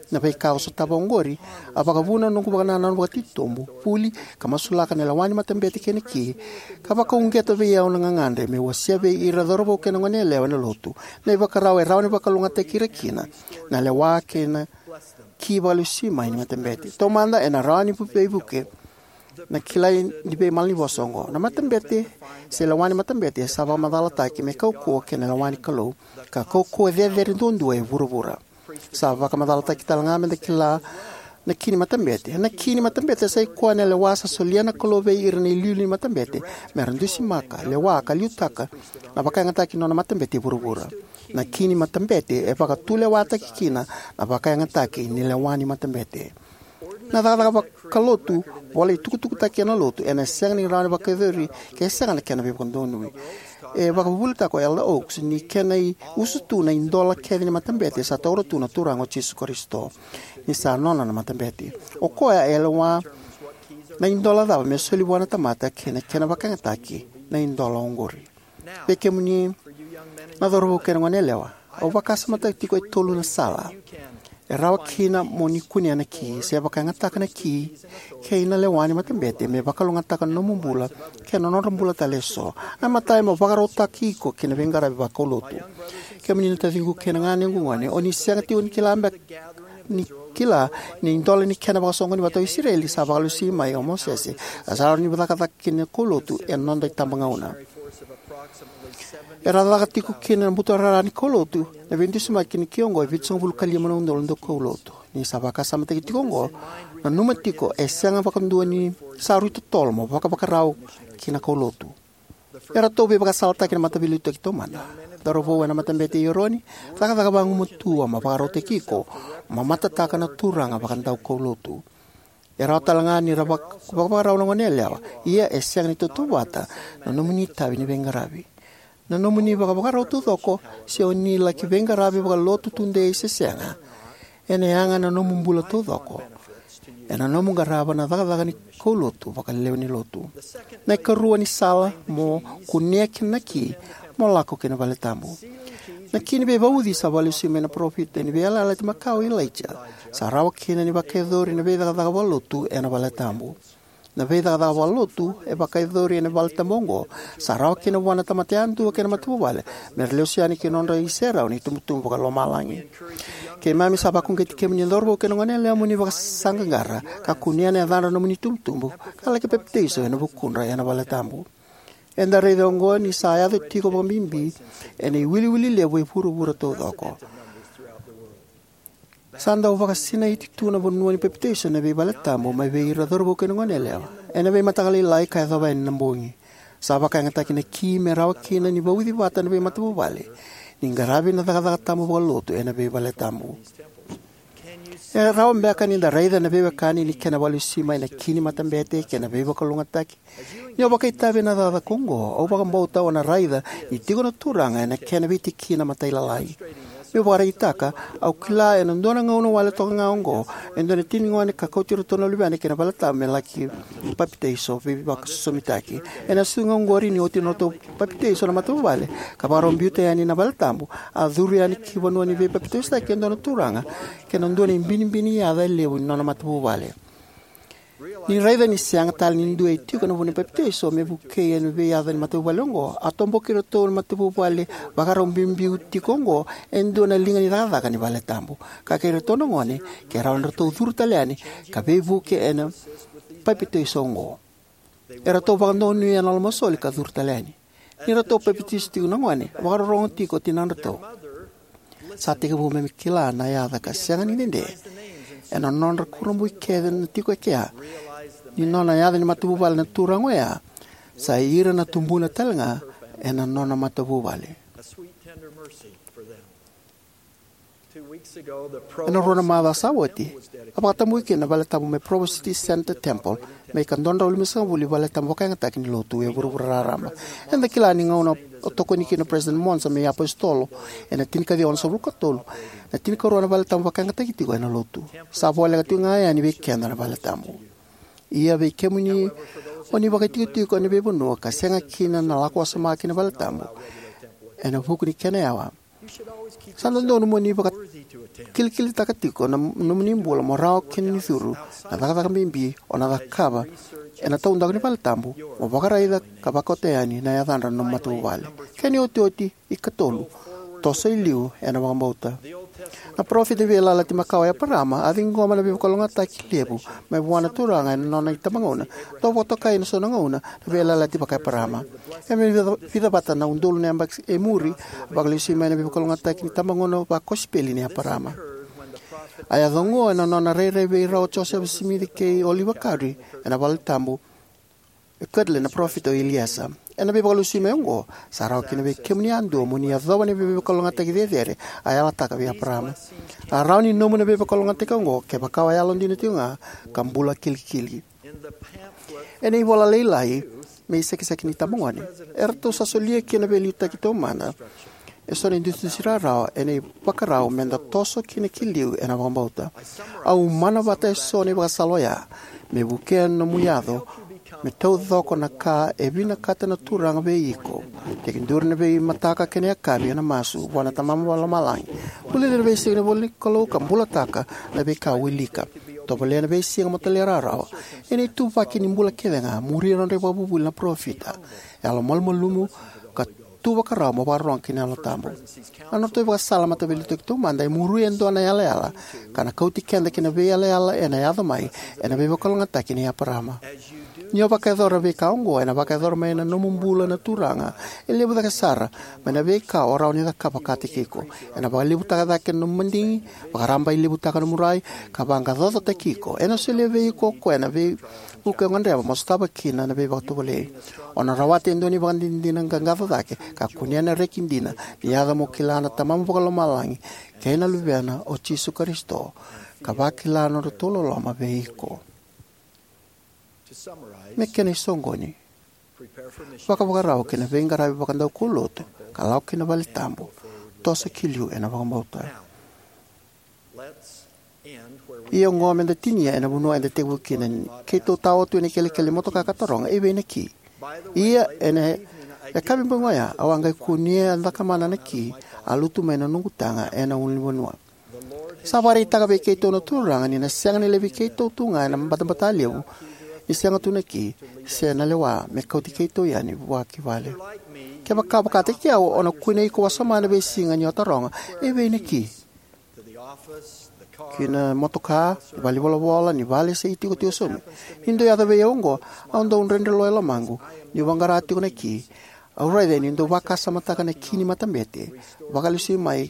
na pai kao sa tabongori apaka vuna nungu baka nana nungu baka titombu puli kama sulaka nela wani matambete kene ki kapaka ungeta vei au nga ngande me wasia vei ira dorobo kena ngane lewa na lotu na ibaka rawe rawane baka lunga te kira kina na lewa kena ki balusi mai ni matambete tomanda ena rani pupe buke na kilai ni be malni bosongo na matambete se lawani matambete sava madala taki me kau ko kena lawani kalau ka kau ko de de ndondu e vuruvura sava ka madala taki talanga me de kila na kini matambete na kini matambete sai ko na le wasa soliana kolove irni luli matambete merandusi maka le waka liutaka na baka ngata kino na matambete vuruvura na kini matambete e baka tule wata kina na baka ngata ki ni le wani matambete na daga kalotu wale tukutuku taki na lotu ena sengni rana baka veri ke sengana kena be kondonui e baka bulta ko ela oaks ni kenai usutu na indola kevin matambete sa toro tu na turango Jesus Kristo ni sa nona na matambete o koya elwa na indola da me soli wana tamata kena kena baka ngataki na indola ongori peke muni na dorobo kena ngonelewa o baka samata tiko tolu na sala e rawa kina moni kuni ana ki se baka ngataka na ki ke ina le wani matambete me baka longa taka no mumbula ke no no mumbula taleso na matai mo baka rota ki ko kina bengara baka lotu ke mini ta vingu kena ngane ngwane oni sianga ti on kilamba ni kila ni ndole ni kena baka songo ni bato Israeli sa baka lusi mai o Moses asara ni baka ta kina kolotu e non da tambanga una era la tiku kina buto rara ni kolotu na ventu sima kini kiongo e vitsong vul kali mana undol ndo kolotu ni sabaka sama te tikongo na numatiko e sanga baka ndua ni saru to tolmo baka baka rau kina kolotu era tobe baka salta kina mata bilu to kitomana darovo na matambete yoroni taka taka bangu mutua ma baka rote kiko ma mata taka na turanga baka ndau kolotu era talanga ni rabak baka rau ngonelewa ia e sanga ni to tubata na numuni tabi ni bengarabi na nomuni baka baka rotu toko se oni la ki venga rabi baka lotu tunde se senga ene anga na nomumbula to toko ena nomunga raba na daga daga ni kolotu baka lewe ni lotu na karua ni sala mo kunek na ki mo lako kena vale tambu na kini be vaudi sa vale sime na profit ni be ala ala makau ilaicha sa rawa kina ni baka edori na be daga daga valotu ena vale tambu na veda da walotu e baka idori ne valta mongo sarau kina wana tamateantu kina matubale merlosiani kina onra isera oni tumutum baka lomalangi ke mami saba kun ke kemni ndorbo kina ngane le amuni baka sangangara ka kuniane vana no muni tumtumbu kala ke pepteiso ena bukunra ena valatambu enda re dongo ni saya de tiko bombimbi ene wili wili le we puru puru to doko sanda o vakasina iti tuna bonua ni peptation na be balatamo mai be ira dorbo ke ngone lewa ena be matakali lai ka do ben nambongi saba ka ngata kina ki me rawa kina ni bawidi wata na be matabu bale ni ngarabi na taka tamo boloto ena be balatamo e rawa mbeka ni da raida na be kani ni kena balu sima na kini matambete kena be bakalunga taki ni o baka itabe na da Kongo o baka mbauta ona raida ni tigo na turanga na kena be tikina mataila lai me wara itaka au kila ena ndona ngauno wale toka ngaongo endone tini ngwane kakotiro tono libane kena balata me laki papiteiso vivi baka somitaki ena sunga ngori ni oti noto papiteiso na matu wale kabaron biute yani na balatambu a dhuri yani kibonu ni vivi papiteiso taki endona turanga kena ndone mbini mbini ya dha lewu nona matu wale ni raida ni siang tal ni ndue tiu kana vune papiteiso me buke yani ve ya dha ni matu walongo atombo kiro to matu wale bakaron bimbi uti kongo endo na linga ni rada kani vale tambu ka kero tono ngone ke raunda to thurtaleani ka bevu ke ena papite songo era to bando ni ana almosoli ka thurtaleani ni rato papite sti ngone waro ronti ko tinanda to sate ke bu me kila na ya da ka sanga ni nde ena non kurumbu ke den tiko ke ya ni nona ya ni matu bal na turango ya sa ira na tumbuna talanga ena nona matu bale ena rona mada sawati apa tamu ke na balata me Provo City Center Temple me kandonda ulimisa buli balata mo kaya ngata kini lotu e buru rarama enda kilani ngona otoko ni kina President Monsa me apostolo ena tinika di on so rukatolo na tinika rona balata mo kaya ngata kiti ko ena lotu sa bola ngati ngaya ni be kenda na balata mo ia be kemuni oni bakati tu ko ni be bono ka senga kina na lakwa sama kina balata mo ena fukuni kena yawa Sandan dono mo ni baka kilikili takatiko na numunimbula mo rao kini thuru na takataka mimbi o na takaba e na taundag ni paltambu mo baka raida kabakoteani na yadhanra no matuwale. Keni oti oti ikatolu tosa iliu e na wakambauta. Na profit de vela lati makawaya parama ading goma na bibukalonga taki lebu may buwana turanga e nona itamangona to voto kay na sonangona na vela lati pakai parama e me vida bata na undul na ambak e muri baglisi may na bibukalonga taki ni tamangona ba kospeli ni parama aya dongo na nona re re be ro Joseph Smith ke Oliver Cowdery e na baltambu e kadle na profit o Eliasa e na bibukalusi mengo sarau kina be kemni ando muni adwa ni bibukalonga taki dedere aya lataka via parama arau ni nomu na bibukalonga taki ngo ke bakawa yalon dina tiunga kambula kilikili e nei vola leilai me sekiseki ni tamongoni erto sasolie kina be luta ki tomana e sona indusi sirarao e nei pakarao menda toso kina kiliu e na wambauta au mana bata e sone baka saloya me bukea no muyado me tau dhoko na ka e vina kata na turanga be iko te kindur na be mataka kene akabi na masu wana tamama wala malangi uli na be signa boli kolo kambula taka na be ka wilika to bole na be signa motalera rao ene tu vaki ni mbula kedenga muri ron re babu bula profita e alo mal malumu ka tu vaka rao mo barong kine alo tambo ano to vaka sala mata beli tek tu manda e muru endo na yala yala kana kauti kenda kina be yala yala e na yada mai e na be vakalonga taki ni aparama Nyo bakadora be kaongo na bakadora me na nomumbula na turanga ele buda kasara me na be ka ora ni da kapakati kiko na ba libuta da ken no mandi bakaramba libuta ka murai ka banga dodo te kiko ena se le ve ko ko na be u ka ngandre ba mostaba kina na be ba to bole ona rawati ndoni bandin dinang gangava dake ka kunia na rekindina ya da mokilana tamam bokalo malangi kena lubiana o Jesu Kristo ka bakilano ro tolo lama be iko me kene songoni waka waka rao kene venga rabi waka ndau kulote ka lau kene wali tambo tosa kiliu ena waka mauta iyo ngoa menda tinia ena bunua ena tewu kene keito tao tu ene kele kele moto kakataronga iwe ene ki iya ene e kabi mbongoya awangai kunia andaka mana na ki alutu mena nungutanga ena unlimonua sabari itaga be keito no turanga ni na siang ni levi keito tunga ena mbatabataliu Isianga tunaki se na lewa me kauti keito yani wa kivale ke baka baka te kia ona kuine ko wasama na be singa ni otaronga e be ni ki kina motoka vali bola bola ni vale se iti ko tio some indo ya be yongo ando un rende loela mangu ni wangarati ko neki alright then indo waka samata kana kini matambete wakalisi mai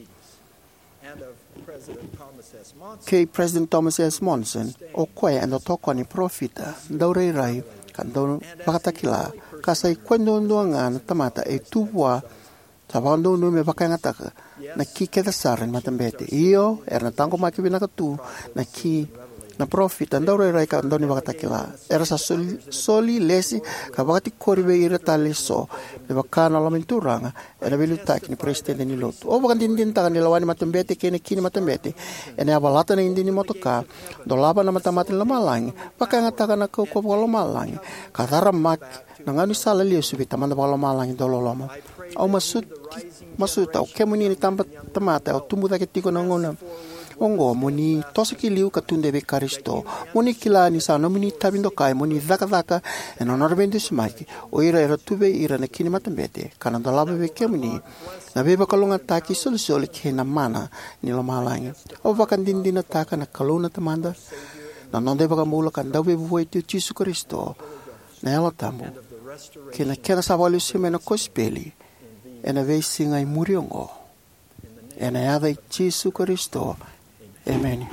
K. President Thomas S. Monson o koe ando toko ni profita daurei rai kando pakatakila kasai kwendo ndoanga na tamata e tupua sabando no me bakangataka na ki keda saran matambete iyo era tango maki binaka tu na ki na profita daurei rai kando ni pakatakila era sa soli, soli lesi ka bakati koribe ira tale so me bakana la menturanga era belu tak ni presidente ni lotu o bakan din din takan ni lawani matambete kene kini matambete ene abalata na indi ni motoka dolaba na matamati la malangi bakangata na ko ko lo malangi kadara mak nangani sala li subi tamanda lo malangi dololoma au masut masut au kemuni ni tamba tamata au tumbuda ke tiko nangona ongo moni tosikiliu katunde be Kristo moni kilani sana moni tabindo kai moni zaka zaka eno norbendu smaki o ira era tube ira na kini matambete kana dolaba be kemuni na be bakalonga taki sol sol kena mana ni lo malangi o bakan dindina taka na kalona tamanda na nonde bakamula kan dawe buoi tu Jesu Kristo na ela tambo kena kena sabali semena kospeli ena ve singai muriongo ena yada Jesu Kristo. Amen.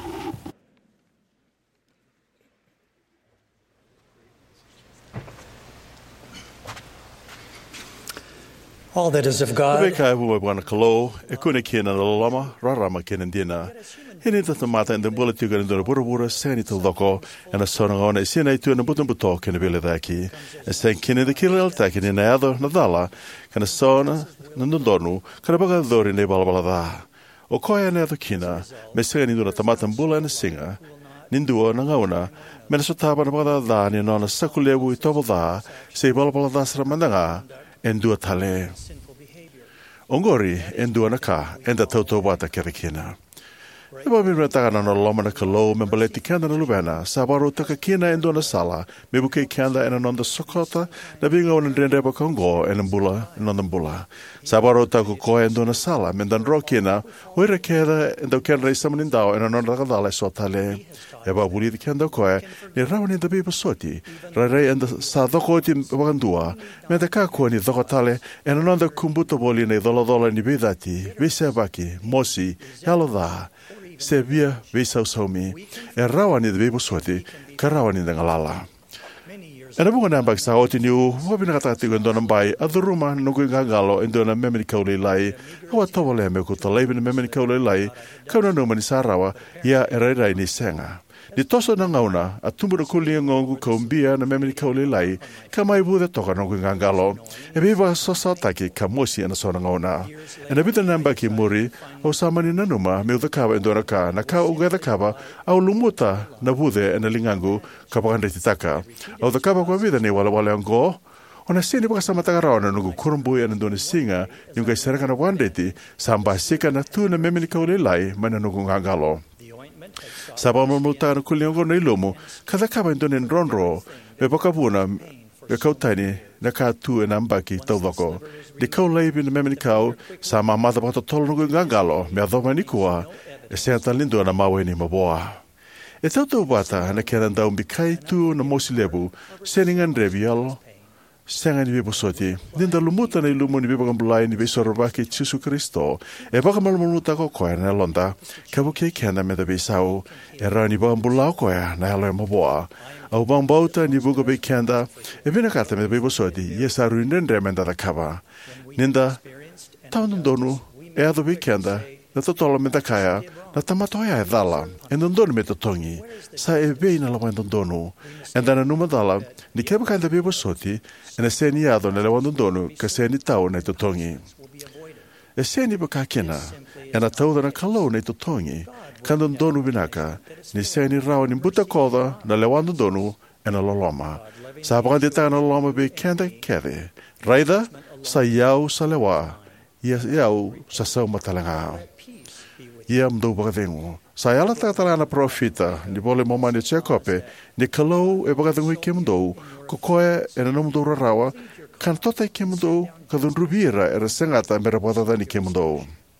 All that is of God. Beka bua bwana kalo e kune kena lama rarama kena dina. Hini tata mata ende bula tika ndo bura bura seni to loko ena sona ngona isina itu ena butum buto kena bile daki. Esen kene de kile alta kene na yado na dala kana sona na ndonu kana baga dori ne bala bala da. O koia ne ato kina, me sega nindu na tamata mbula na singa, nindu na ngauna, me na sotaba na bada da ni na sakulewu i tobo da, se i balapala da sara mandanga, en dua tale. Ongori endua na ka enda tautou wata kerekina. E wa mira tagana na loma na kalo me baleti kanda na lubena sa baro taka kina endua na sala me buke kanda ena nonda sokota na binga wana drende ba kongo ena bula ena bula. Sa baro taka koe endua na sala me dan ro kina oira keda enda kenda i samanindao ena nonda kadale sotale. E wa buli di kenda koe ni rawa ni da biba soti ra rei enda sa doko ti wakandua me da ka koe ni doko tale ena nonda kumbuto boli ni dola dola ni bidati vise baki mosi yalo da se via visau somi e rawa ni debe busoti ka rawa ni ngalala era bunga nambak sa oti niu wabina katati gondona bai aduruma nugu ngangalo endona memeni kauli lai awa tawale me ku talebe memeni kauli lai kauna no mani sarawa ya era rai ni senga ni toso na ngauna atumbu no kuli ngongu kaumbia na memeni kauli lai kamai bude toka nugu ngangalo e biva sosa taki kamosi ana sona ngauna e na bita nambaki muri o samani nanuma me udakaba endona ka na ka ugada kaba au lumuta na bude na lingangu kapakande titaka au dakaba kwa vida ni wala wala ngo ona sini baka sama tagarawa na nugu kurumbu ya nandone singa yung kay saraka na wandeti samba sika na tu na memeni kauli lai mana nugu ngangalo Saba mamuta na kulingo na ilumu, kada kaba indone nronro, me pakabuna, me kautani, na ka tu e nambaki taudoko. Di kau leibi na memeni kau, sa mamata baka tolo nugu ngangalo, me adoma ni kua, e seata lindo na mawe ni maboa. E tautau bata, na kena ndau mbikai tu na mosi lebu, seningan revialo, senga ni bebo soti, ninda lumuta na ilumu ni bebo kambulai ni besoro baki Jesu Kristo, e baka malumuta ko koe na londa, kabuke kena me da besau, e rau ni baka mbulau koe na halo e maboa, au bang bauta ni buka be kenda, e vina kata me da bebo soti, yes aru nendre menda da kaba, ninda, taunum donu, e ado be kenda, na totola me da kaya, na tamatoia e dhala, e nondonu me da tongi, sa e vei na lawa e nondonu, e dana numa dhala, ni keba kanda bebo soti, e na seni ado na lawa nondonu, ka seni tau na ito tongi. E seni baka kina, e na tau na kalau na ito tongi, ka nondonu binaka, ni seni rao ni buta koda na lawa nondonu, e na loloma. Sa baka dita na loloma be kenda kere, raida sa iau sa lewa, iau sa sau matalanga. Ia mdou bakadengu. Sa ala tatara na profita, ni bole momani tsekope, ni kalau e bakadengu i kemdou, ko koe e na nomdou rarawa, kan tota i kemdou, ka dun rubira e rasengata me rapatata ni kemdou.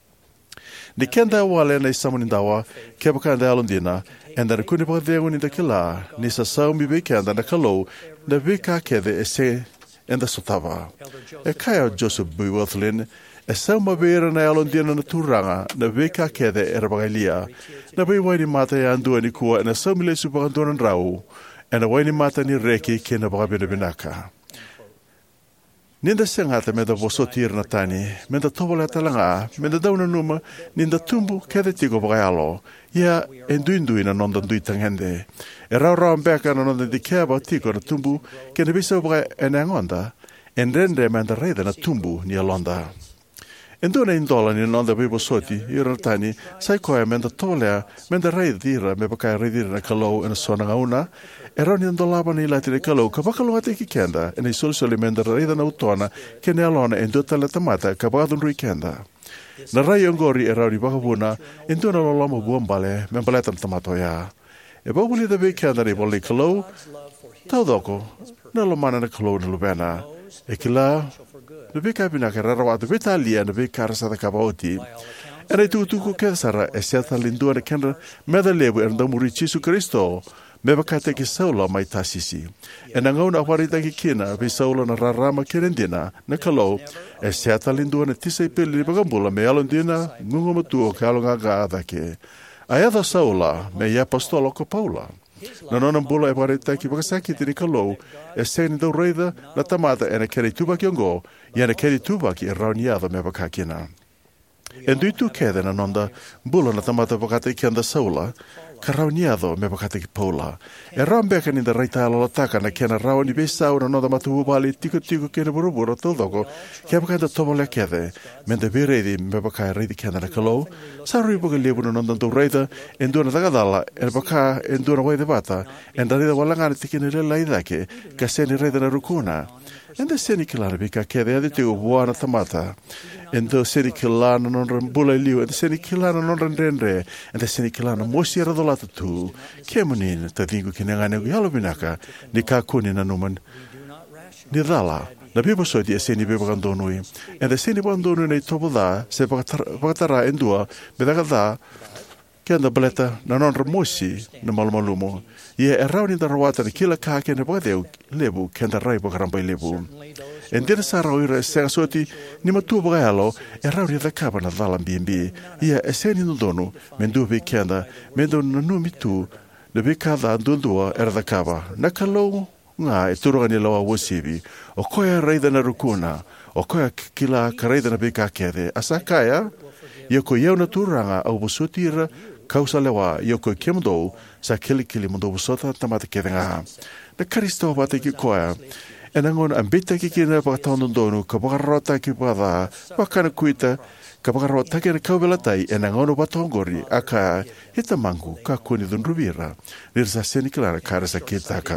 Ni kenda wale na isamunindawa, ke bakanda alondina, e na rekuni bakadengu ni dakila, ni sa sau mi be kenda na kalau, na vika kede e se enda sotava. E kaya Joseph Buiwathlin, e sau mawera na alondina na turanga na veka kede e rabagalia, na bai waini mata e andua ni kua e na sau mile supakanduanan rau, e na waini mata ni reki ke na bakabina binaka. Ninda sengata me da vosotir na tani, me da tobola talanga, me da dauna numa, ninda tumbu kede tigo bagayalo, ia e nduindui na nonda ndui tangende. E rau rau mbeka na nonda di keba tigo na tumbu, ke na bisa bagay e nangonda, e nrende me da reida na tumbu ni alonda. Enduna indola ni nonda bebo soti, ira tani, sai koe menda tolea, menda rei dira, me baka rei dira na kalau ena sona ngauna, e rau ni indolaba ni lati na kalau, ka baka loa te ki kenda, ena i solisoli menda rei da na utona, ke ne alona endo tala tamata, ka baka dunrui kenda. Na rai ongori e rau ni baka buna, enduna loloma buambale, me mbaletan tamatoya. E babuli da be kenda ni boli kalau, tau doko, na lomana na kalau na lubena, e kila, na beka bina ka rarawa tu beta lia na beka rasa da kabaoti. Era tu tu ko kesara e seta lindua na kendra meda lebu er da muri Jesu Kristo. Me baka te ki saula mai tasisi. E na ngau na warita ki kina be saula na rarama kerendina na kalau e seta lindua na tisai peli bagambula me alondina ngungo matuo ka alonga ga adake. Ayada saula me ya apostolo ko Paula. Na nona bula e warita ki baka sakiti ni kalau e seni do reida na tamata e na kere tubaki ongo ia na kere tubaki e rauniada me baka kina. E ndui tu kede na nonda bula na tamata baka te kianda saula Karau niado me bakate ki pola. E rambeka ni da raita ala taka na kena rao ni besa ura no da matu ubali tiko tiko kena burubura tildoko. Kia bakata tomo le kede. Men de viredi me bakai reidi kena na kalau. Sarui buka lebu no nondanto reida. Enduna tagadala. En baka enduna waide bata. En da reida walangani tikini lela idake. Kaseni reida na rukuna. En da seni kilana bika kede adi tigo buana tamata. En da seni kilana non rambula liu. En da seni kilana non randendre. En da seni kilana mosi radolata tu. Kemunin ta dingu kinangane gu yalo binaka. Ni kakuni na numan. Ni dala. Na bibo soiti e seni bibo kandonui. En da seni bandonui nei topo da. Se pakatara endua. Bedaka da. Kenda baleta na non ramosi na malmalumo. Ia e rauni da rawata ni kila kake na pakadeu lebu kenda rai pakarampai lebu. En dina sa rauira e senga soti ni matua pakayalo e rauni da kapa na dhalam B and B. Ia e seni nondonu mendua pi kenda mendo na numi tu le pi kada andundua era da kapa. Na kalau nga e turonga ni lawa wasibi. O koia reida na rukuna. O koia kila ka reida na pi kakede. Asa kaya ia ko iau na turanga au busutira kausa lewa ia ko kemdo sa kili kili mundo busota tamata kedenga. Na karisto bate ki koia. E nangon ambita ki kina pakataundo donu ka pakarota ki pada pakana kuita ka pakarota ki na kaubelatai e nangono batongori aka hita mangu ka kuni dun rubira. Nirsa seni klara kara sa kitaka.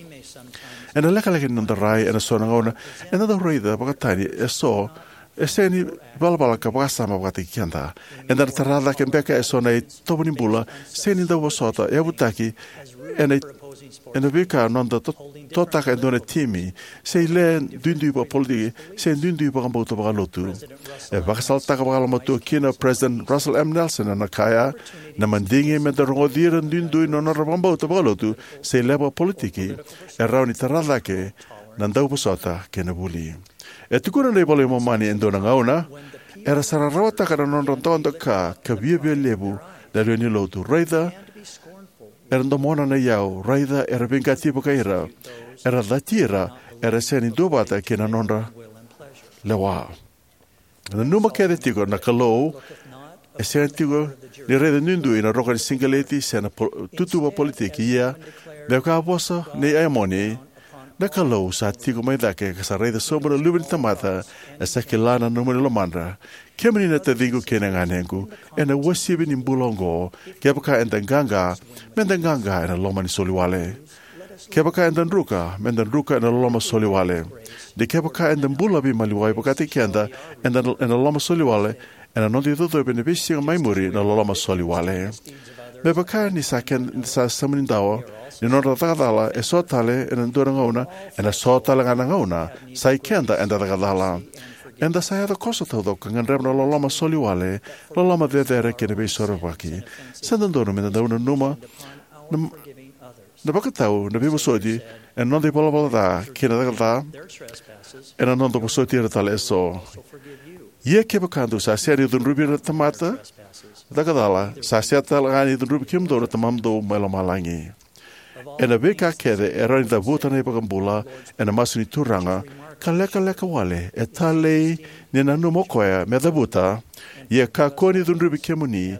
E na leka leka nandarai e na so nangona e na reida pakatani e so e seni balabala ka pakasama pakati kianda. E na tarada ke mbeka e so na i topani bula seni da wasota e abutaki e na e na vika nanda totaka e dona timi se le dundu pa politiki se dundu pa kambuto pa lotu. E pakasaltaka pa kalamatu kina President Russell M. Nelson na kaya na mandingi me da rongodira dundu no na rambuto pa lotu se le pa politiki e rauni tarada ke nandau pasota ke na buli. E tukuna nei pole mamani e dona ngauna era sararawata ka non rontondo ka ka bia bia lebu da reni lotu reida era ndomona na iau reida era vinka tipo kaira era latira era seni dobata ke na nonra lewa na numa kere tigo na kalau e seni tigo ni reida nundu ina roka ni singaleti sena tutuwa politiki ia me ka bosa ni aimoni na kalau sa tigo mai dake ka sa reida sobra lubin tamata e sa kilana numero lomandra kemani na te dingo kena nganengu e na wasibi ni mbulongo kepaka endanganga mendanganga e na loma ni soliwale kepaka endanruka mendanruka e na loma soliwale de kepaka endambula bi maliwai pakati kianda e na loma soliwale e na nondi toto e bene bisi mai muri na loma soliwale me paka ni sa ken sa samunindawa ni nora takadala e sotale e nandura ngauna e na sotale ngana ngauna sa ikenda enda takadala enda sa yada kosa todo kangan rem na loloma soliwale loloma vedere kene be sorobaki sandandoro me nanduna numa na bakatau na bibo sodi e non de polobola da kena takada e na non do sodi retale so ia ke bakando sa seri dun rubira tamata takadala sa seta ngani dun rubi kimdo na tamamdo melomalangi e na beka kede e rani da vuta na ipakambula e na masuni turanga ka leka leka wale e talei ni na numokoea me da vuta ia ka koni dun rubi kemuni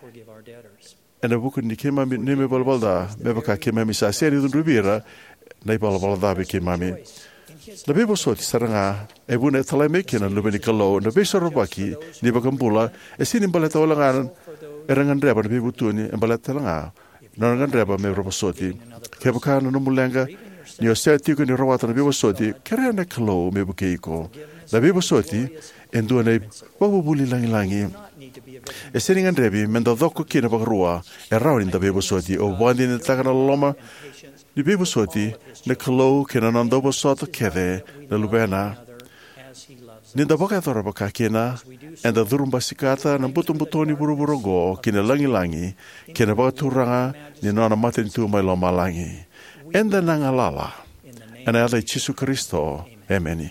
e na buku ni kema ni me balbalda me baka kema mi sa seri dun rubira na balbalda be kemami na bibo soti saranga e buna e talai me kena lubeni kalau na besa robaki ni pakambula e sini baleta olangan e rangan reba na bibo tuni e baleta langa Nangan reba me roba soti. Kepaka na numulenga ni o sea tiko ni rawata na bibo soti kere na kalau me bukeiko. Na bibo soti endua nei wabubuli langi langi. E seningan rebi menda doko kina pakarua e raunin da bibo soti o wandi ni takana loma ni bibo soti na kalau kina nandobo soto kere na lubena. Ninda baka thora baka kena enda dhurumba sikata na butum butoni buru-burongo kina langi-langi kina baka turanga ni nona matin tu mai loma langi. Enda nangalala. Ena ala Jesu Kristo. Amen.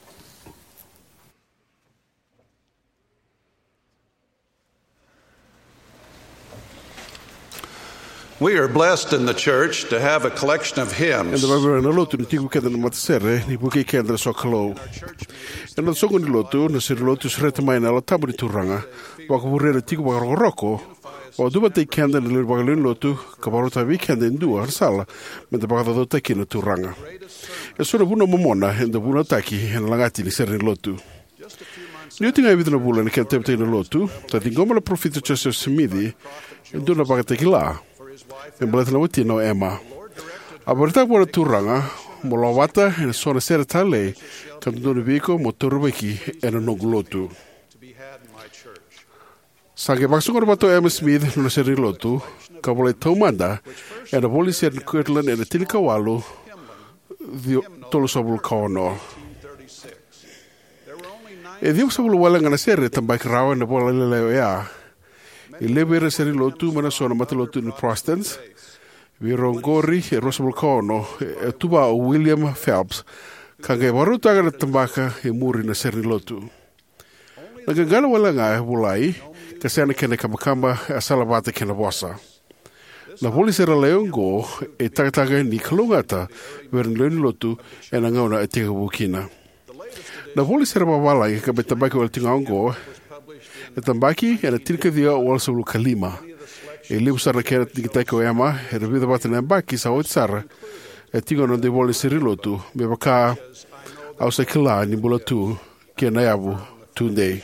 We are blessed in the church to have a collection of hymns. And the lotu ni tiku kenda na matsere ni buki kenda so kalo. And the songo ni lotu na sir lotu sreta mai na la tabu ni turanga. Wa ko burere tiku ba roko O duwa te kenda ni le bagalun lotu, ka barota weekend in dua sala, me te bagata do taki na turanga. E sura buna momona, e da buna taki, e na langati ni seri lotu. Ni o tinga evita na bula ni kenta evita na lotu, ta tingoma la profita Joseph Smithi, e duna bagata ki la, e mbalata na wati no Emma. A barita buna turanga, mo la wata, e na sora sera tale, ka tundone viko mo turubaki, e na nogu lotu. Sange baksungar bato Emma Smith no seri lotu, ka wale taumanda, e na woli ser ni Kirtland e na tilika walu, tolo sabulu kaono. E dio sabulu wala ngana seri tambai karawa na bola leleo ea. I lewere seri lotu mana sona mata lotu ni Prostons, Virongori e rosabulu kaono, e tuba o William Phelps, ka ngai warutaga na tambaka e muri na seri lotu. Nagangala wala ngai bulai, ka sena kene kamakamba a salabata kena bosa. Na woli sera leongo e tagataga ni kalungata verin leoni lotu e na ngauna e tiga wukina. Na woli sera mawala i ka betambaki wala tinga ongo e tambaki e na tirka dia wala sabulu kalima. E liu sara kena tingitaiko ema e na vida bata na mbaki sa oit sara e tinga no de woli seri lotu me waka au se kila ni bula tu ke na yavu tunde.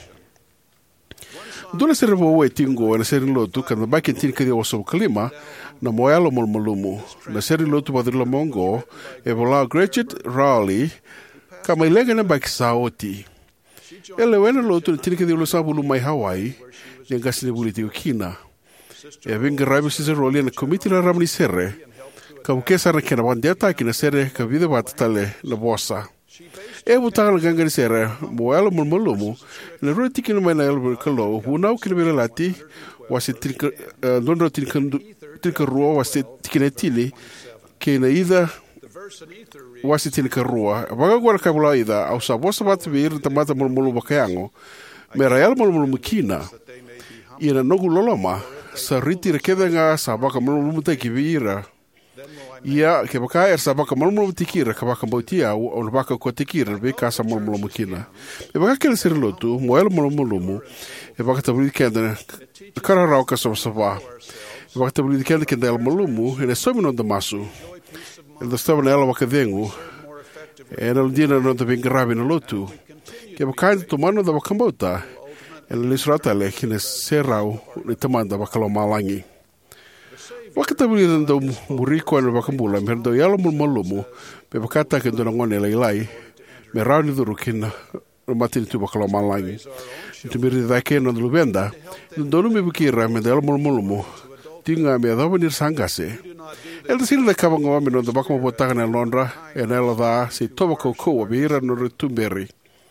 Dula sera wawe tingo e na seri lotu ka na baki tirka dia wala sabulu kalima na moelo molmolumu na seri lotu padrila mongo e vola Gretchen Rowley ka mai lega na baki saoti. Ele wena lotu na tirika di ulo sabulu mai Hawaii ni ngasi ni buliti ukina. E vinga raibu sisa roli na komiti la ramani sere ka mukesa na kena wandeta ki na sere ka vide batatale na bosa. E butanga na ganga ni sere moelo molmolumu na roi tiki na mai na elbu kalo unau kina vila lati wasi tirika ndondo tirika tirika rua wasi tikine tili ke na ida wasi tirika rua waga gwara kabula ida au sa bosa batu vir tamata mulmulu bakayango me rayal mulmulu mukina ina nogu loloma sa riti rekeda nga sa baka mulmulu teki vira ia ke baka er sa baka mulmulu tikira ka baka botia o baka ko tikira be ka sa mulmulu mukina e baka kele serlotu moel mulmulu e baka tabuli kenda kara rauka sa sa Waktu beli dikenda kenda el malumu, ele sobe no damasu. Ele estava na ela wakadengu. Ele dina no tabi grave no lotu. Que bakai tomando da wakambota. Ele lisrata le kine serau le tamanda wakalo malangi. Wakati beli do muriko no wakambula, merdo yalo malumu, be bakata kendo ngone le ilai. Me rauni do rukina. Matini tu wakalo malangi. Tu miri dake no lubenda. Donu me bukira me del malumu. Tinga me dava nir sangase. El sila da kaba ngwa me no da bakama botaka na Londra e na ela da si toba koko wa beira no retumberi.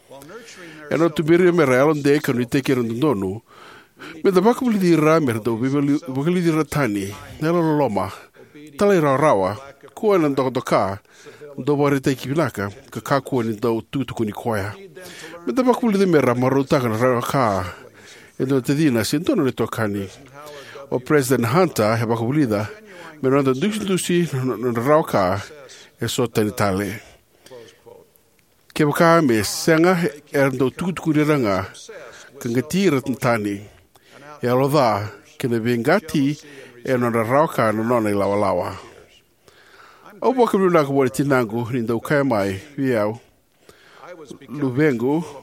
E no tumberi me realon de ka no iteke no donu. Me da bakama li dira me do bibali dira tani. Nela loma. Tala ira rawa. Kua na ndoko doka. Do bari te kibinaka. Ka ka kua ni do tutu kuni koya. Me da bakama li me ramarutaka na rawa ka. E no te dina si ntono le tokani. O President Hunter he bakabulida me ronda dusi no rauka e sota ni tale ke baka me senga er do tukuriranga kangatira tani e aloda ke ne vengati e no rauka no no lawa lawa o bakabulida ko bori tinangu ni do kai mai viau luvengu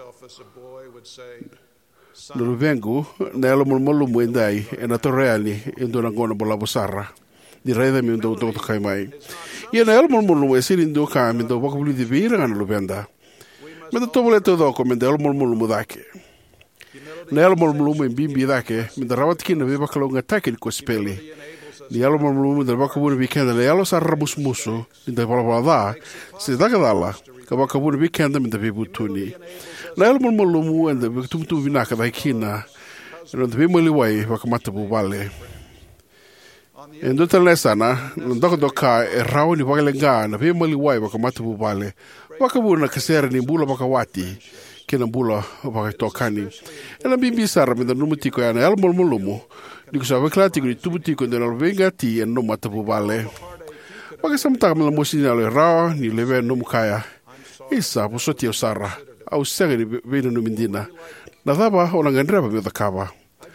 no vengo nelo molmolo muendai e na torreali e do ngona bola bosara di reda mi do do kai mai e nelo molmolo e sirin do ka mi do bakuli di vira na lo venda me do tobole to do ko me nelo molmolo mudake nelo molmolo me bimbi dake me do rawatki na beba kalonga take ko speli di alo molmolo do bakuli weekend le alo sarabus muso di da bola bola se da dala ka bakuli weekend me do bebutuni na ela molmolo mu anda tum tum vinaka da kina no de moli wai wakamata bubale endo tele sana no doko doka e rauni wagalenga na be moli wai wakamata bubale wakabuna kasera ni bula wakawati kina bula wakatokani ela bimbi sara me no mutiko ya na ela molmolo mu diko sa waklati ni tubutiko de no vengati e no mata bubale wakasamta me la mosina le ra ni leve no mukaya isa posoti osara au sega ni vino no mindina na daba o na ngandreba me da kaba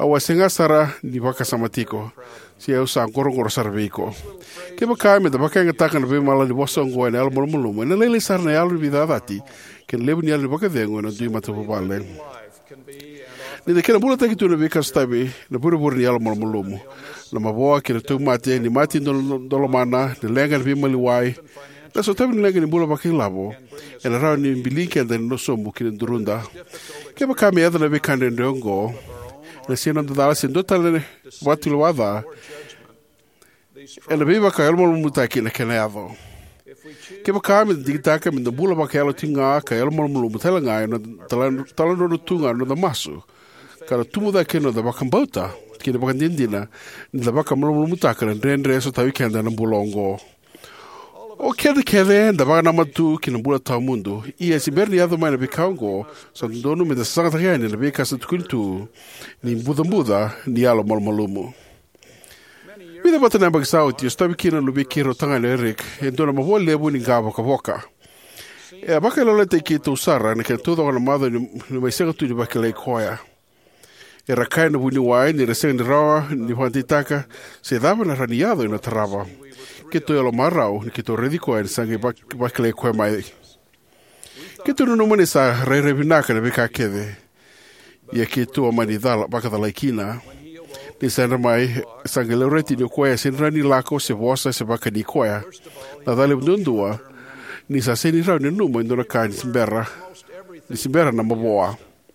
Awa senga sara ni baka samatiko. Si au sa ngoro ngoro sarviko. Ke baka me da baka ngata kana be mala ni boso ngo ene al mulmulu. Ene lele sar na alu vida dati. Ken lebu ni alu baka dengo na dui mata bale. Ni de kena bula taki tu na bika stabi na buru buru ni al mulmulu. Na maboa kena tu mate ni mati ndolo mana ni lenga ni bimali wai. Na so tabi ni lenga ni bula baka labo. Ena rao ni mbiliki anda ni nosomu kina durunda. Ke baka me adana bika ndongo. Na sina ndala sindo tale watu lwada. Ena biba ka elmo mutaki na kenavo. Ke baka me digitaka me bula baka elo tinga ka elmo mutala nga no tala tala no tunga no da masu. Kala tumuda ke no da baka mbauta. Ke baka ndindina ni da baka mlo mutaka na ndendre so tawi kenda na bulongo. O kede kede da baka na matu ke na bula ta mundo. I esi berni ado mai na bikango so ndono me da sanga tayani na bika sa tukuntu ni buda buda ni alo malmalumu. Vida bata na bagsauti, stabi kina lubi kiro tanga na Eric, e dona maho lebu ni ngaba ka boka. E baka lola te ki tu sara, na kena todo na mada ni mai sega tu ni baka lei koia. E rakai na buni wai, ni resega ni rawa, ni huantitaka, se dava na raniado ina tarava. Ke to yalo marau, ni ke to redi koia, ni sangi baka lei koia mai. Ke to nunuma ni sa rei revinaka na bika kede. Ia ke tu a mani dala, baka da laikina. Ni sana mai sangele reti ni koia sinrani lako se vosa se baka ni koia. Na dale mdundua ni sa seni rau ni numa indona ka ni simbera. Ni simbera na maboa.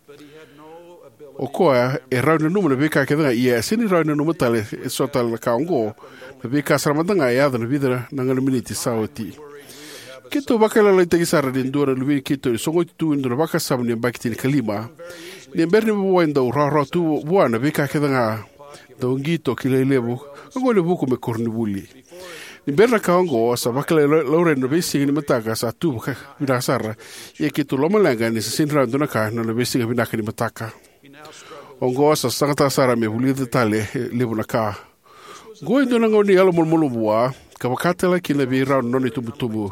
O koia e rau ni numa na bika kedanga ia seni rau ni numa tale e sota la kaongo. Na bika saramadanga e adha na vidra na ngana miniti sauti. Kito baka la lai tegisara ni ndura lubi kito ni songo tu indona baka samu ni mbaki tini kalima. Ni mberni maboa indau rau rau tu buana bika kedanga da ungito kile lebu ngo le buku me kornibuli ni berna kaongo sa bakale laure no besi ni mataka sa tu ka bina sara ye ki tu loma langa ni sin rando na ka no le besi bina ka ni mataka ongo sa sangata sara me buli detale lebu na ka go indo na ngoni alo molmolo bua ka bakatela ki le bi ra no ni tubu tubu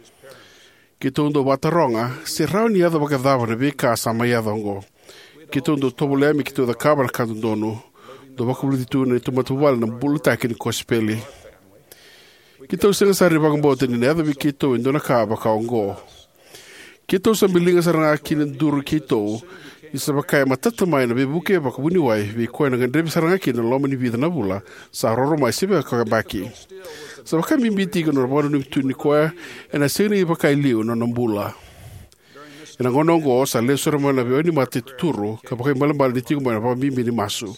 ki tu ndo wataronga se ra ni ado bakadava ne bi ka sa mai adongo ki tu ndo tobule mi ki tu da kabra ka ndono do baka bulu ditu na itu matuwal na bulu taki ni kospeli. Kita usang sari bang bote ni neda bi kito indo na ka baka ongo. Kita usang bilinga sarang aki ni duru kito isa baka matata mai na bi buke baka buni wai bi koe na gandrebi sarang aki na loma ni vida na bula sa roro mai sebe ka baki. Sa baka mimbiti ka norbono ni tu ni koe ena sini baka iliu na nambula. Ena ngonongo sa lesora mo na bi oni mati tuturu ka baka malambal ni tigo mai na pa mimbi ni masu.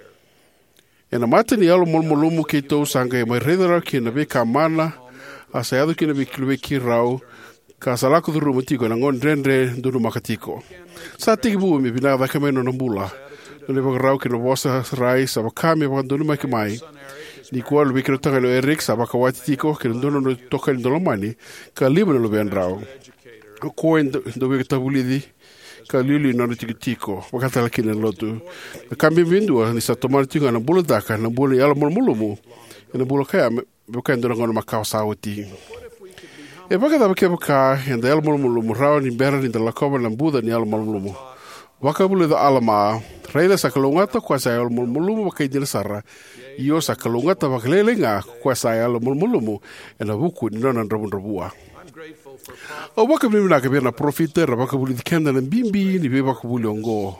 E na mata ni alo molmolumu ki tau sanga e mai redara ki na be ka mana a sa yadu ki na be kilwe ki rau ka salako duru mutiko na ngon rendre duru makatiko. Sa tiki buu mi bina da kameno na mbula. Nune baka rau ki na wasa rai sa baka mi baka dunu mai ki mai. Ni kua lubi ki na tanga lo Eric sa baka watitiko ki na dunu no toka ni dolomani ka liba na lubi an rau. Kua ndo be ka tabulidi ka lili na tiki tiko wakatala kina lotu na kambi vindua ni sa tomar tinga na bula daka na bula yala mulmulumu na bula kaya baka ndona ngona makao sauti e baka da baka baka enda yala mulmulumu rao ni bera ni dala koba na buda ni yala mulmulumu baka bula da alama reila sa kalungata kwa sa yala mulmulumu baka idina sara iyo sa kalungata baka lelenga kwa sa yala mulmulumu ena buku ni nona ndrabu ndrabua o baka mimi na kabia na profiter baka buli dikenda na bimbi ni baka buli ongo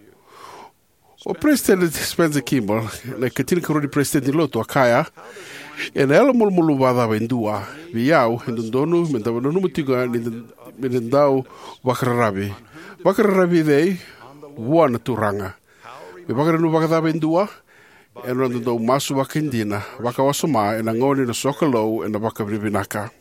o president Spencer Kimball na katina karodi president loto akaya ena ela mulmulu bada vendua biau ndondonu mendaba no mutiga ni mendau bakrarabi bakrarabi dei wana turanga be bakra no baka vendua ena ndo masu bakindina baka wasoma ena ngoni no sokolo ena baka bribinaka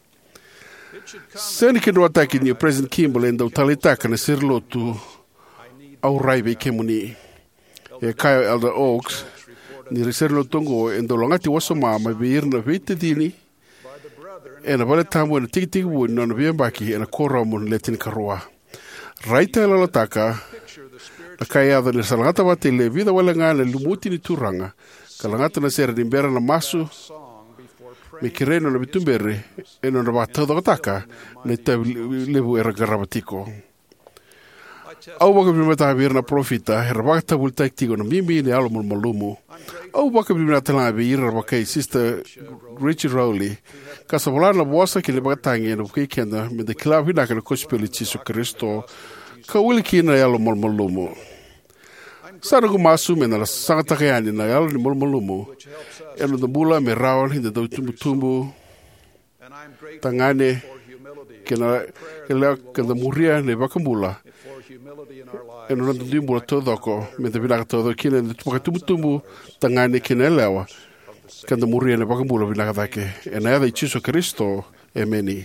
Seni kino ataki ni President Kimball enda utalitaka na sirlotu au raibe kemuni. E kaya Elder Oaks ni sirlotu ngo enda langati wasoma ma beir na vete dini. Ena vale tamu ena tiki tiki wuni na viambaki ena kora mun letin karua. Raita ela lataka na kaya ada ni salangata wate le vida wala ngana lumuti ni turanga. Kalangata na sera ni mbera na masu me kireno na bitumbere eno na bata da taka ne te lebu era garabatiko Au baka bimina tahabir na profita, he rabaka tabul taik tigo na mimi ni alo malumu. Au baka bimina talabi ira rabaka Sister Richard Rowley. Kasabala na bosa ki le baka tangi na bukai kenda me de kilabi na kena kospeli Jesu Kristo. Ka wili ki na alo malumu. Sana ko masu me na la sanga takayani na alo ni malumu. Eno da bula me rawan hindi da tumbu tumbu. Tangane kena kena kena muria ne baka mula. E no nanda dimbula todo ko me te vinaka todo kina de tuka tumbu tumbu tangane kina lewa kanda muria ne baka mula vinaka take e na ya Jesu Kristo e meni.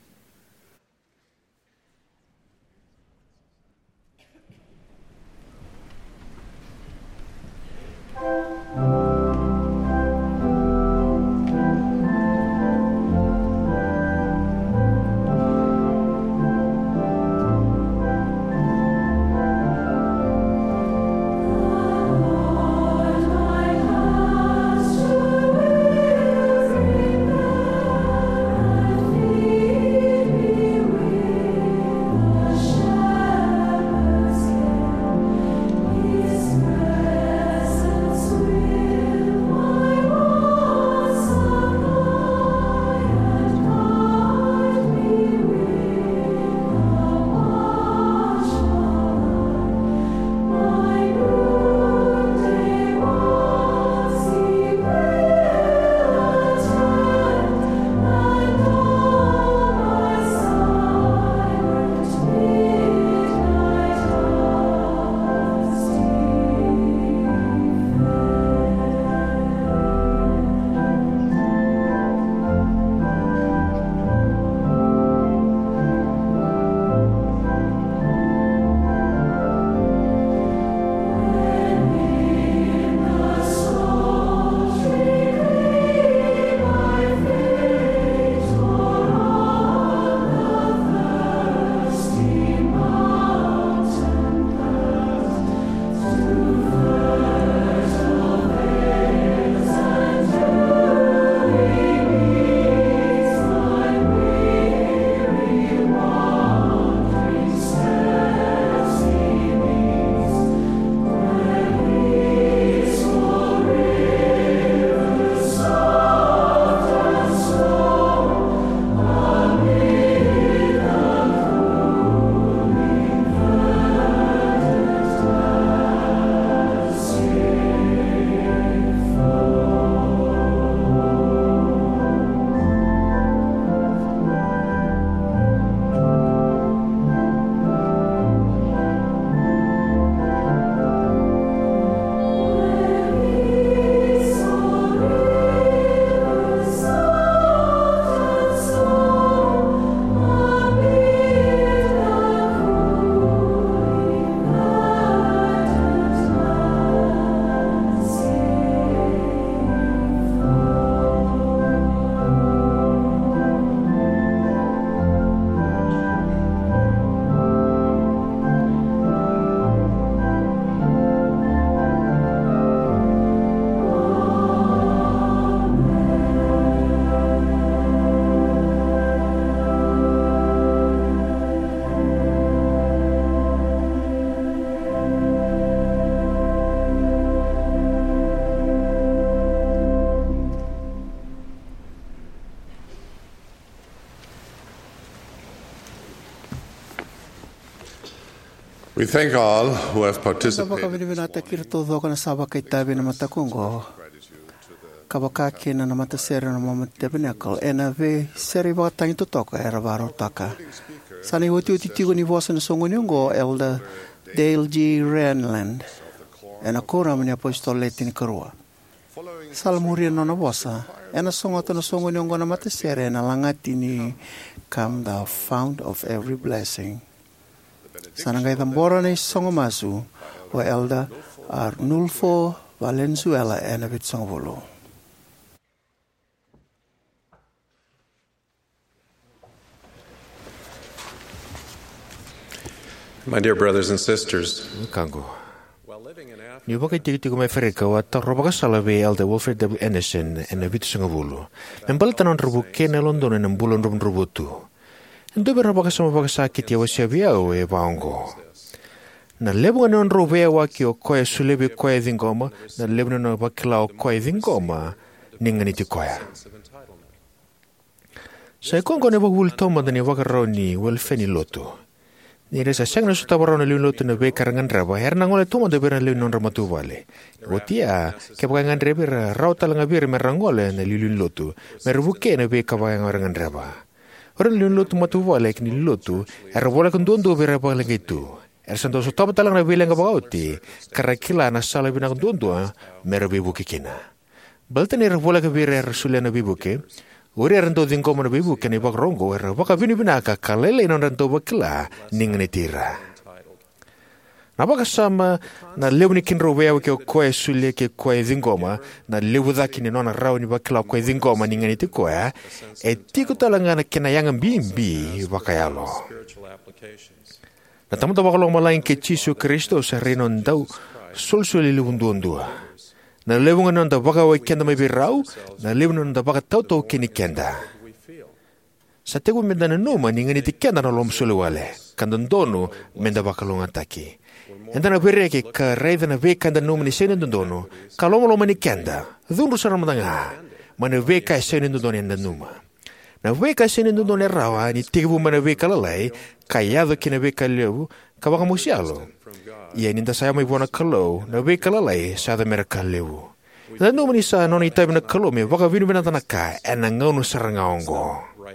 We thank all who have participated. Kabakaki na namata sera na mama tabernacle ena ve seri ba tangi to toka era baro taka sani hoti uti tigo ni vosa na songo nyongo elder Dale G. Renland ena kora mani apostoleti ni karua salmuri na na vosa ena songo to na songo nyongo na mata sera na langati ni come thou fount of every blessing sanangai tambora ni songo masu wa elder Arnulfo Valenzuela ena vit songo volo. My dear brothers and sisters, Kango. Ni baka tiki tiki mai fereka wa tarroba salabe alde Wilfred W. Anderson en vit songo volo. Membal tanon rubu kene London en bulon rubu rubu tu. Ndo be roba sama baka sakit ya wasia bia o e baongo. na lebu non rovea wa ki o koe sulebe koe dhingoma, na lebu non wakila o koe dhingoma, ningani ti koea. Sa e kongo ne wawul toma dani wakarau ni welfeni loto. Ni resa siang na suta warau na liun loto na be karangan raba, her na ngole toma de bera liun non ramatu wale. Wotia, ke bakangan rebe ra rau talanga bere merangole na liun loto, merbuke na be kabakangan raba. Orang liun loto matu wale kini loto, er wala kundondo bera bakangan gitu. Er santo su tama talang na bilang kabakauti, karakila na sala binang kundondo, mera bebuke kina. Baltan er wala kabere er sulia na bebuke, uri ranto dingko mana bibu kani bak rongo er baka vini binaka kalele non ranto bakla ningni tira. Nabaka sama na lewu ni kinro wea wake koe sulia ke koe dingoma na lewu dhaki ni nona rau ni bakla koe dingoma ningni ti koe e tiku talangana kena yangan bimbi bakayalo. Na tamu tabakalo malain ke Jisu Kristo sa renon dau sul-suli liwunduandua. Na lewu nga nanda baka wai kenda mai birau, na lewu nanda baka tau-tau kini kenda. Sa tegu menda na numa ni ngani ti kenda na lom sule wale, kandan dono menda baka longa taki. Enda na bereke ka reida na ve kanda numa ni sene dono, ka loma loma ni kenda, dhunru sa ramadanga, mana ve ka sene dono enda numa. Na ve ka sene dono ni rawa, ni tigibu mana ve ka lalai, ka yado kina ve ka lewu, ka baka musialo. Ia ninta saya mai buona kalau na be kalalai sa da mereka lewu. Na no mani sa no ni tabi na kalau me baka vinu bena tanaka ena ngonu saranga ongo.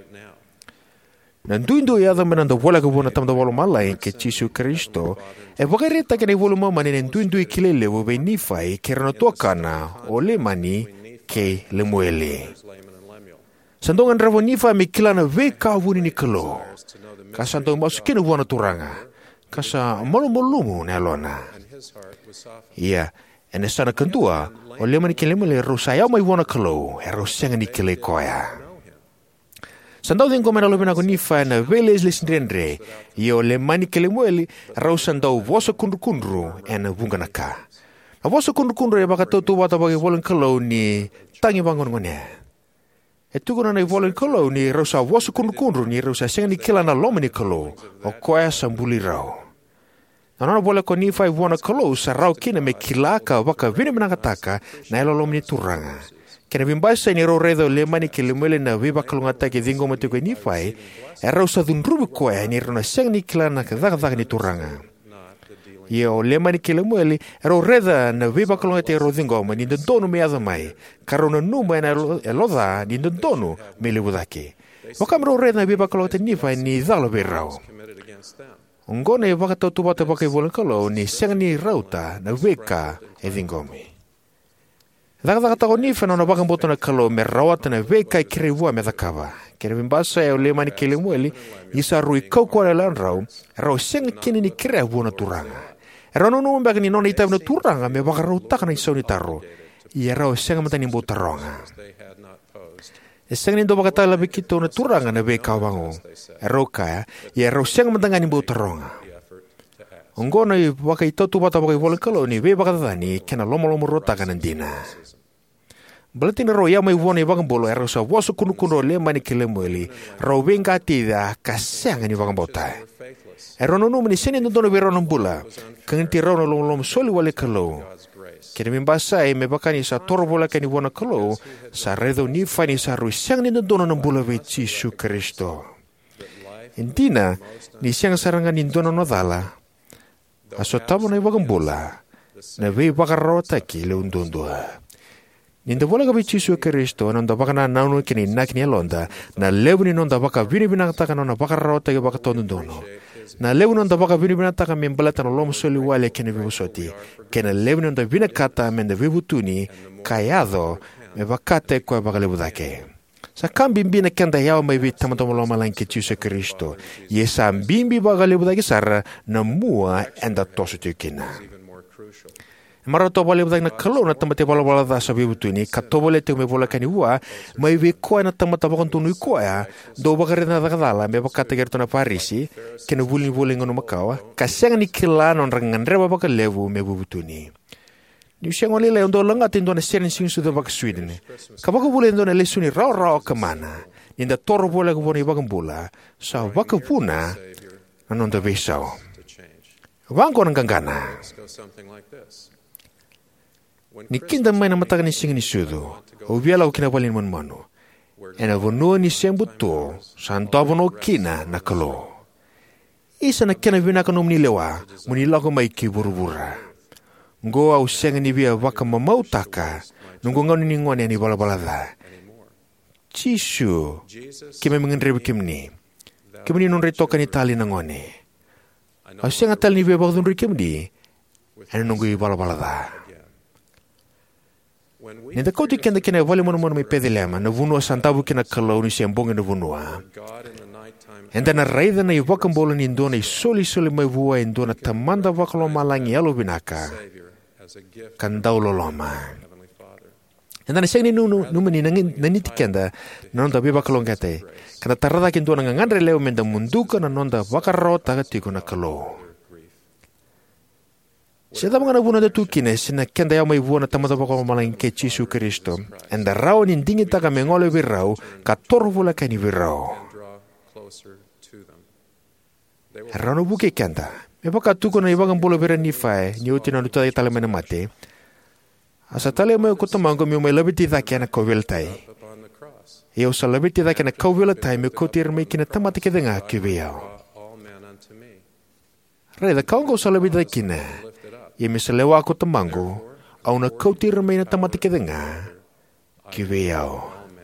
Na nduindo ya da mena da wala ka buona tam da wala malai ke Jisu Kristo e baka reta ke ni wala mama ni nduindo ikile lewu be nifai ke rano tuakana o le mani ke le muele. Sandongan ravo nifai me kilana ve ka wuni ni kalau. Ka sandong masukinu buona turanga. Kasa malu-malumu ni alona. Ia, ene sana kentua, o lema ni kelema le rusaya mai wana kalau, e rusenga ni kele koya. Sandau den komena lo bena ko nifa na veles le sindrendre, ia o lema ni kelema le rusandau vosa kundru-kundru ena bunganaka. A vosa kundru-kundru e baka tautu wata bagi volan kalau ni tangi bangon ngone. E tukuna na i volan kalau ni rusa vosa kundru-kundru ni rusa senga ni kila na loma ni kalau, o koya sambuli rau. Nana bola ko ni fai vona kalau sa rau kina me kilaka waka vini menakataka na elo lom ni turanga. Kena bimbasa ni ro redo le mani ke le mele na viva kalungata ke dingo mate ko ni fai e rau sa dun rubi koe ni rona seng ni kilana ka daga daga ni turanga. Ia o le mani ke le mele e ro reda na viva kalungata e ro dingo ma ni dondonu me adamai karona numa e loda ni dondonu me le wudake. Wakam ro reda na viva kalungata ni fai ni dhalo be rau. Ngone waka tau tupata waka i volan kalau ni senga ni rauta na weka e dhingomi. Dhaka tako ni whanau na waka mboto na kalau me rawata na weka i kere wua me dhakawa. Kere bimbasa e o le mani kele mueli, isa rui kau kua le lan rau, rau senga kini ni kere wua na turanga. E rau nunu mbaka ni nona itai na turanga me waka rau taka na isau ni taro. Ia rau senga mata ni mbota ronga. E senga ni do baka tala bikito na turanga na weka wango. E rau kaya, ia rau senga matanga ni mbota ronga. Ongona i waka i tautu bata waka i volan kalau ni we baka tani kena lomo-lomo rota kanandina. Balatina rau ia mai wona i wakang bolo e rau sa waso kunu-kunu le mani ke le mueli, rau wenga tida ka senga ni wakang bota. E rau nunu mani seni nuntono we rau nambula, kanganti rau na lomo-lomo soli wale kalau. Kena mimbasa e me bakani sa toro bola kani wona kalau, sa redo ni fani sa rui siang ni nuntono nambula we Jisu Kristo. Intina, ni siang sarangan ni nuntono nodala, aso tabo na i wakang bola, na we wakarota ki le undundua. Ninda bola gabi Jisu Kristo nonda baka na naunu kini nakini alonda na lewu ni nonda baka vini binataka nona baka rota ki baka tonundono. Na lewu nonda baka vini binataka membalata na lomo soli wale kene vivusoti. Kena lewu nonda vina kata menda vivutuni kayado me bakate kwa baka lewu dake. Sa kambimbi na kenda yao mai vi tamatama loma lang ki Jisu Kristo. Yesa mbimbi baka lewu dake sara na mua enda tosu tukina. Mara to bole na kalau na tamate bala bala da sabi butuni katobole te me bola kani wa mai we ko na tamata bakon tunu ko ya do bakare na dala me bakata gerto na parisi kene bulin bulin ngono makawa kasang ni kilano rangan reba bakal lewu me butuni ni shengo le ndo langa tindo na serin sing su da bak Sweden kabako bulin ndo na lesuni raw raw kamana ninda toro bola ko boni bakon bola sa bakapuna anonda besao Wango ng gangana. Ni kinda may na mataga ni singa ni sudo. O viala o kinawalin man mano. E na vonua ni sembuto sa antobono kina na kalo. Isa na kina vina kanom ni lewa muni lago mai ki burubura. Ngo au senga ni via waka mamautaka nunggu ngau ni ngone ni bala-balada. Chisu kime mengendrebi kimni. Kimni non retoka ni tali na ngone. Au senga tali ni via bakdun ri kimni. Ene nunggu i bala-balada. Nenda kau ti kenda kena wale mono mono mai pedelema na vunua santabu kena kalau ni siambonga na vunua. Enda na raida na i wakambola ni ndona i soli soli mai vua i ndona tamanda wakalo malangi alo binaka. Kandau loloma. Enda na siang ni nunu numani naniti kenda na nonda beba kalong kate. Kana tarada ki ndona ngangandre leo menda munduka na nonda wakarota katiko na kalau. Siya mga nabuna na tukine, sina kenda yaw may buwan na tamata pa ko malang ke Jesu Kristo. Anda raw nindingin ta kami ngolo viraw, katorvula ka ni viraw. Rano buke kenda. May pakatuko na ibang bulo vira ni fay, ni uti na nutay talaman na mate. Asa tali mo yung kutamang kami may labit ita kaya na kawil tay. Iyo sa labit ita kaya na kawil tay, may kutir may kinatamati kita nga kibiyaw. Reda, kaong ko sa labit ita kina. Ia misalewa ako tamango, au na kautir may na tamati kita nga, kiweyaw.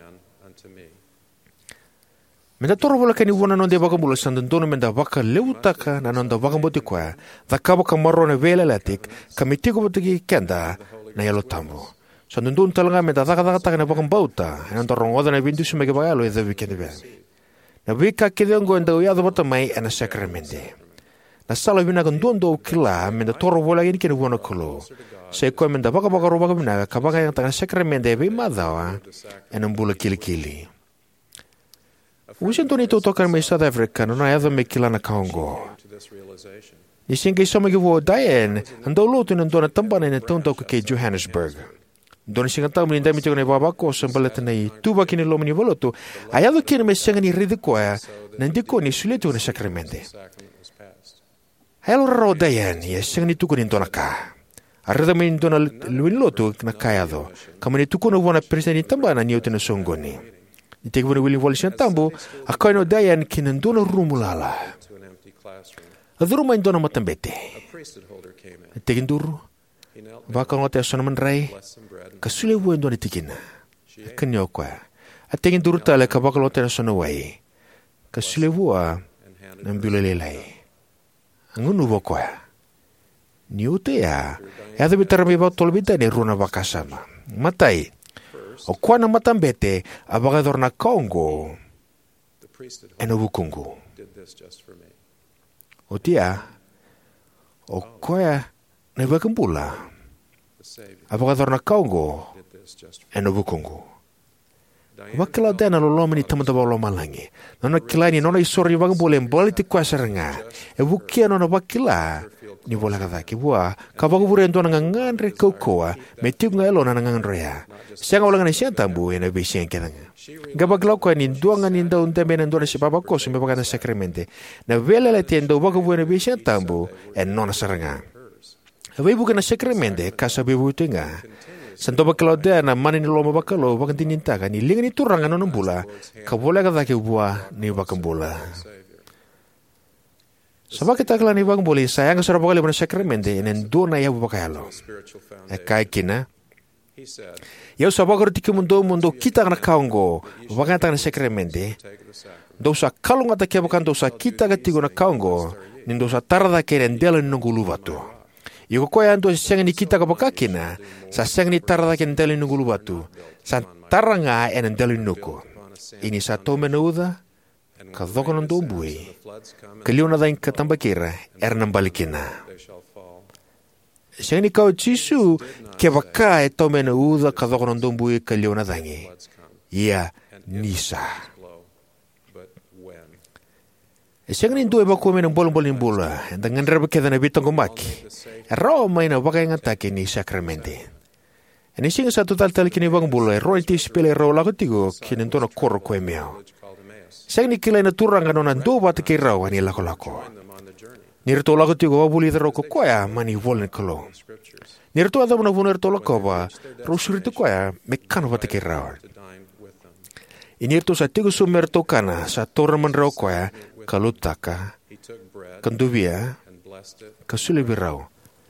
Menda toro wala kani wana nonde baka mula sandandono menda baka leutaka na nonda baka mboti kwa, dhaka baka maro na vela latik, kami tiko batiki kenda na yalo tambo. Sandandono talanga menda dhaka dhaka taka na baka mbauta, na nonda rongoda na bindu sumege baka alo edha wikende ben. Na wika kidongo enda uyado bata mai ana sakramente. Na sala vina kan dondo kila menda toro bola ini kene buona kolo. Se ko menda baka baka roba vina ka baka yang tanga sakramente be madawa enam bula kili kili. Usen toni to tokan me South Africa no na me kila na Congo. Ni singe so me go Diane ando lotu na dona tambana na tonto ke Johannesburg. Dona singa tamu ni ndami tone baba ko sembaleta nei tuba kini lo mini voloto. Ayado kini me singa ni ridikoa na ndiko ni suletu na sakramente. Helo rodayan, ya sing ni tukun into naka. Arada min dona luin lotu na kayado. Kamani tukun wana presiden tambana ni utena songoni. Ni tegwani wili walishan tambo, akoy no dayan kinandona rumulala. Aduru main dona matambete. Tegin duru. Baka ngote asana manray. Kasule wen dona tikina. Kanyo kwa. Ategin duru tala kabaka lote asana wai. Kasule wa nambulelelai. Angunu bokoa. Ni ute ya. Ya debe tarbi ba tolbita ni runa bakasama. Matai. O kwana matambete abaga dorna Congo. Eno bukungu. O tia. O koya ne bakambula. Abaga dorna Congo. Eno bukungu. Wakila dana loloma ni tamata ba loloma langi. Nona kila ni nona isori wang boleh bali ti kuasa renga. E bukia nona wakila ni bola kata kibua. Kabagu bure ndo nanga ngandre kokoa. Metiu ngelo nanga ngandrea. Siang ulang ni siang tambu ena besi yang kedanga. Gabaglau ko ni duanga ni ndo unte mena ndo na si baba ko sumbe bagana sakramente. Na vela le tiendo bagu bure besi yang tambu en nona serenga. Abai bukan na sakramente kasa bebu tenga. Santo bakalo dia na mani ni loma bakalo bakan tininta kan ni linga ni turang ano nambula kabola kata ke buah ni bakan bola. Sama kita kala ni bakan bola sayang kesara bakal mana sakramente enen dona ya bakalo. Ekai kina. Ya usah bakar tiku mundo mundo kita kana kaungo bakan tana sakramente. Dosa kalau ngata ke bakan dosa kita ketigo na kaungo ni dosa tarda ke rendela nungulu batu. Yuko ko yan to siyang ni kita kapakakina, sa siyang ni tarada kenteli nungulu batu, sa taranga en enteli nuko. Ini sa tome nauda, kadoko ng dombuwi, kaliw na daing katambakira, er nang balikina. Siyang ni kao Jesu, kebaka e tome nauda, kadoko ng dombuwi, kaliw na daing. Iya, nisa. Siyang ni doy bako men ng bolong-bolong bola, dengan raba kita na bitong kumaki. Roma ina bakay nga taki ni sakramente. Ani siyang sa total tali kini bang bola, royalty spele raw lako tigo, kininto na koro ko emiyaw. Siyang ni kilay na turang ano na do bat kay raw ani lako-lako. Nirto lago tigo wabuli daro ko koya mani volen kolo. Nirto ada bona bona nirto lago ba rosuri to koya mekano vate kira. Inirto sa tigo sumerto kana sa torre manrao koya kalutaka kanduvia kasuli birao.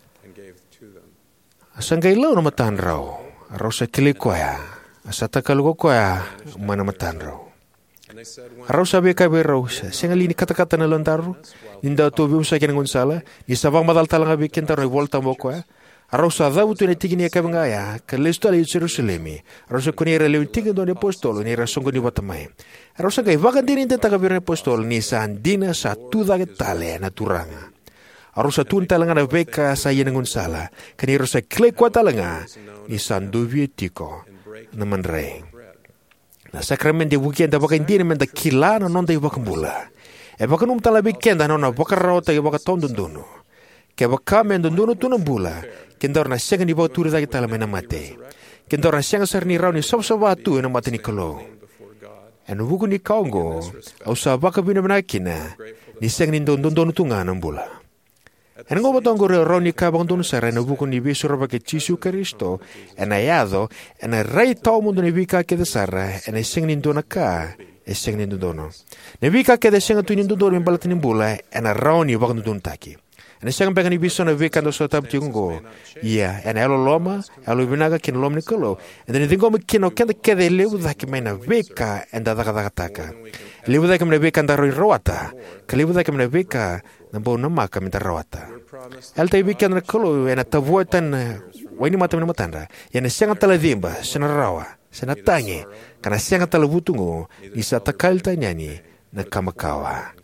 Asangay lau na matan raw. Araw sa kili koya. Asata kalugo koya mana matan raw. Araw sabi ka biraw sa singali ni kata-kata na lantaru. Ninda to biu sa kinang unsala. Ni sabang madal talang abi kintar na volta mo koya. Araw sa daw tu ni tigini ka bangaya. Kalisto ali Jerusalemi. Araw sa kunira liu tigin do ni apostolo ni rasong ni batamay. Araw sa kay wakan din inta taga bir apostolo ni sa andina sa tuda tale na turanga. Araw sa tun talangan na beka sa yanang unsala. Kaniro sa klek kwa talanga ni sanduvi tiko na manreng. Na sakramente weekend baka hindi naman da kila na non da ibaka mula. E baka nung tala weekend na non baka rauta ibaka tondunduno. Kaya baka mendunduno tunang bula. Kendor na siyang ni baka turi da kita lamay na mate. Kendor na siyang sar ni raw ni sabsabatu na mate ni kalo. Ano buku ni kaungo. Au sa baka binabanakina ni siyang nindunduno tunga ng bula. En ngo batong gore roni ka bang tun sara na buku ni bisu roba ke Jesu Kristo en ayado en rei tau mundo ni bika ke de sara en sing nin dona ka e sing nin dono ne bika ke de sing tu nin dono en balat nin bula en roni bang tun taki en sing bang ni bisu na bika no so tab tingo ia en elo loma elo binaga kin lom ni kolo en ni tingo me kino ke de ke de leu da ke mena bika en da da da taka leu da ke me bika ndaro roata ke leu da ke me bika nambo nama kami tarawata. Alta ibikan na kolo ena tavuatan wani mata mina matanda. Yana siang tala dimba sana rawa sana tangi kana siang tala butungo isa takal tanyani na kamakawa.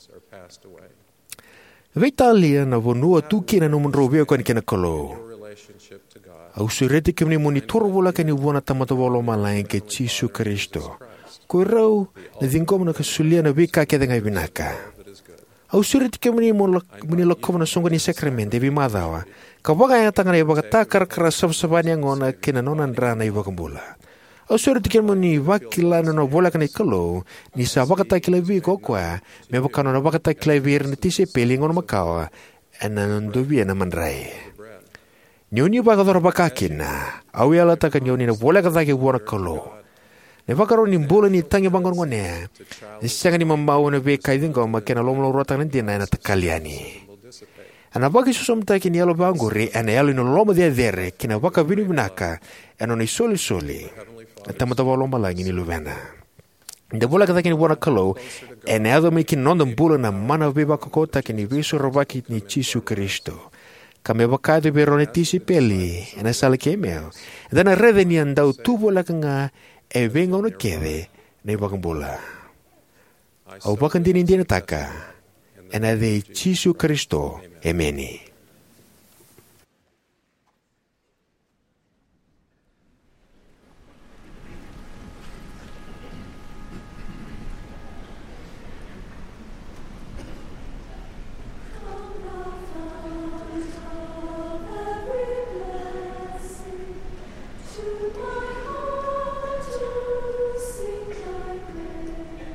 Vitalia na vonua tukina no munrobio kan kena kolo. Au sureti kemni monitor vola kani vona tamata volo malain ke Jesu Kristo. Korau na dingkom na kasulia na vika ke dengai binaka. Au surit ke muni muni lokkom na sungguh ni sakramente bi madawa. Kawaga yang tangan iba takar keras sabsaban yang ngona kena nonan rana iba kembula. Au surit ke muni wakilan no bola kani kelo ni sabaka takile bi kokwa me bakano na bakata klavier ni tise peling on makawa enan do bi na manrai. Nyoni ba kador bakakina. Au yala takan nyoni na bola kata ke wona kelo. Ne bakaro ni bola ni tangi bangon ngone. Isang ni mambaw na beka idin ko makena lomlo rotang nanti na na takaliani. Ana bagi susum ta kini alo banguri ana yalo no lomo dia dere kina baka bini binaka ano ni soli soli. Tamata lomba lagi ni luvena. Nda bola kata kini bona kalo ana ado me kin non bola na mana beba kokota kini viso robaki ni Jesu Kristo. Kami baka de berone tisi peli ana sala kemeo. Dan rede ni andau tubo la kanga e venga no kede nei bakang bola. Au bakang din indina taka. Ena de Jesu Kristo. Ameni.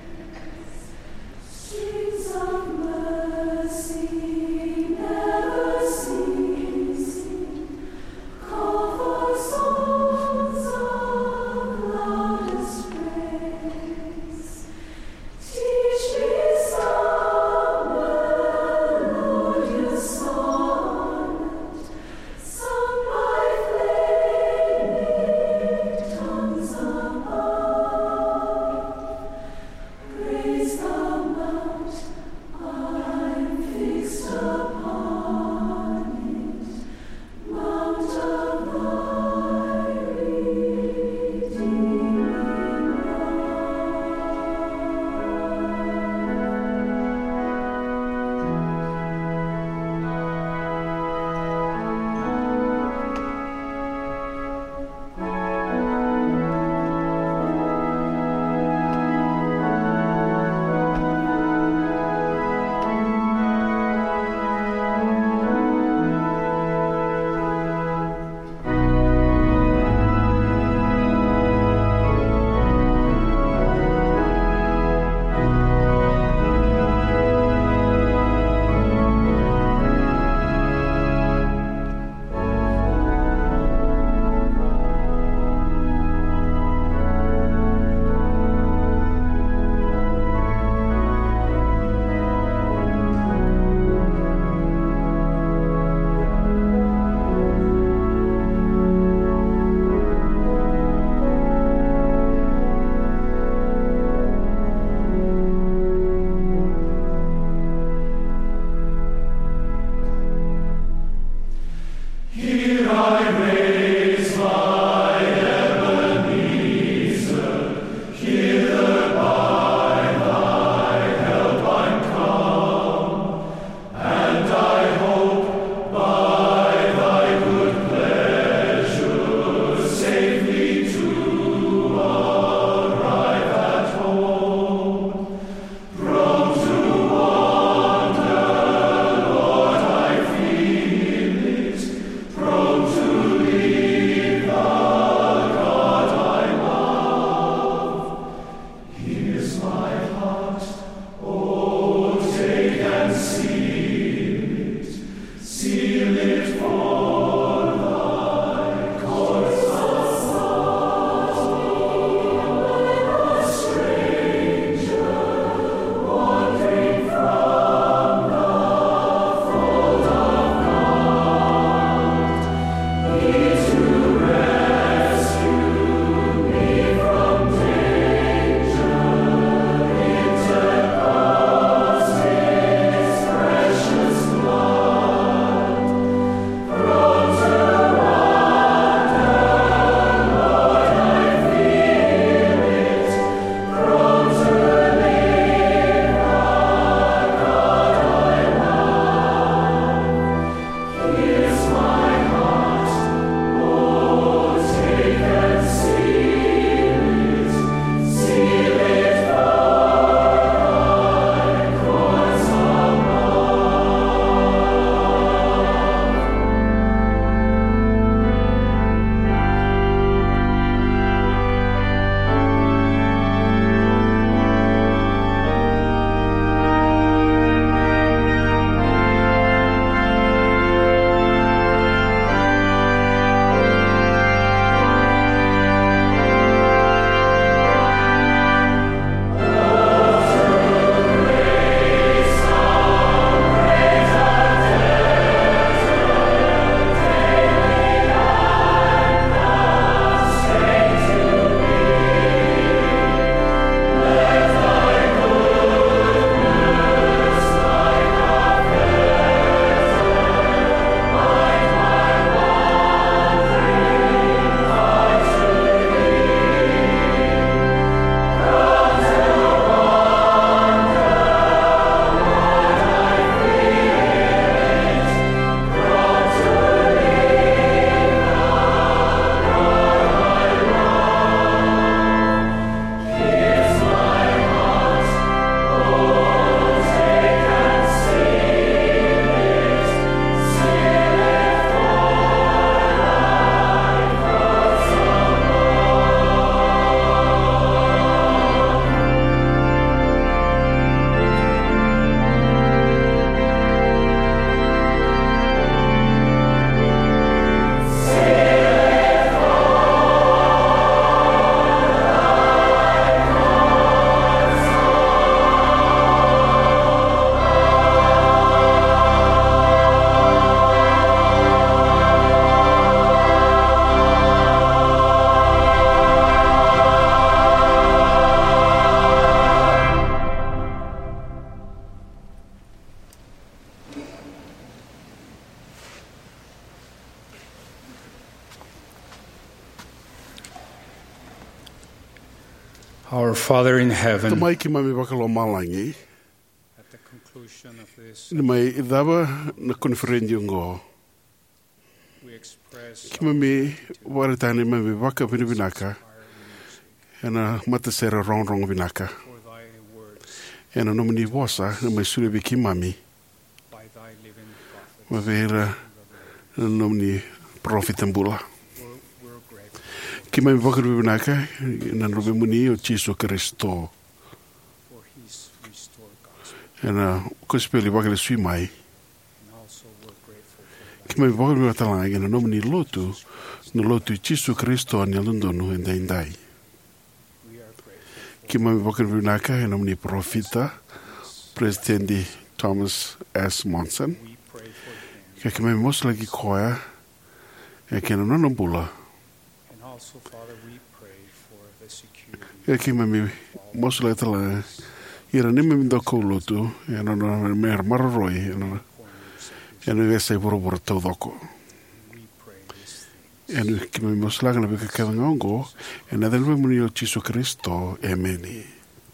Streams of mercy never Our Father in heaven, Tamai ki mami wakalo malangi. at the conclusion of this, Ni mai idaba na konferenzi ngo. we express Ki mami waritani mami waka vini vinaka. Ena matasera rong rong vinaka. for thy words Ena nomini wasa na mai suri ki mami. by thy living prophet. Mavera na nomini profitambula. We're, we're grateful Ki mai waka vinaka na robe muni o Jesu Kristo. for his restored gospel, Ena kospeli waka le sui mai. and also we're grateful for Ki mai waka vinaka na nomini lotu na lotu Jesu Kristo ni alundonu endai endai. we are grateful Ki mai waka vinaka na nomini profita Presidente Thomas S. Monson. we pray for him, Ka ki mai mos lagi koia e ke na nona bula. and also Father we pray for the security Ka ki mai mos lagi tala ira ni mai minda koulotu e na na mer mararoi e na e na gese boro boro tau doko. we pray this E thing na ki mai mos lagi na bika kada ngongo e na delme muni o Jesu Kristo. Ameni.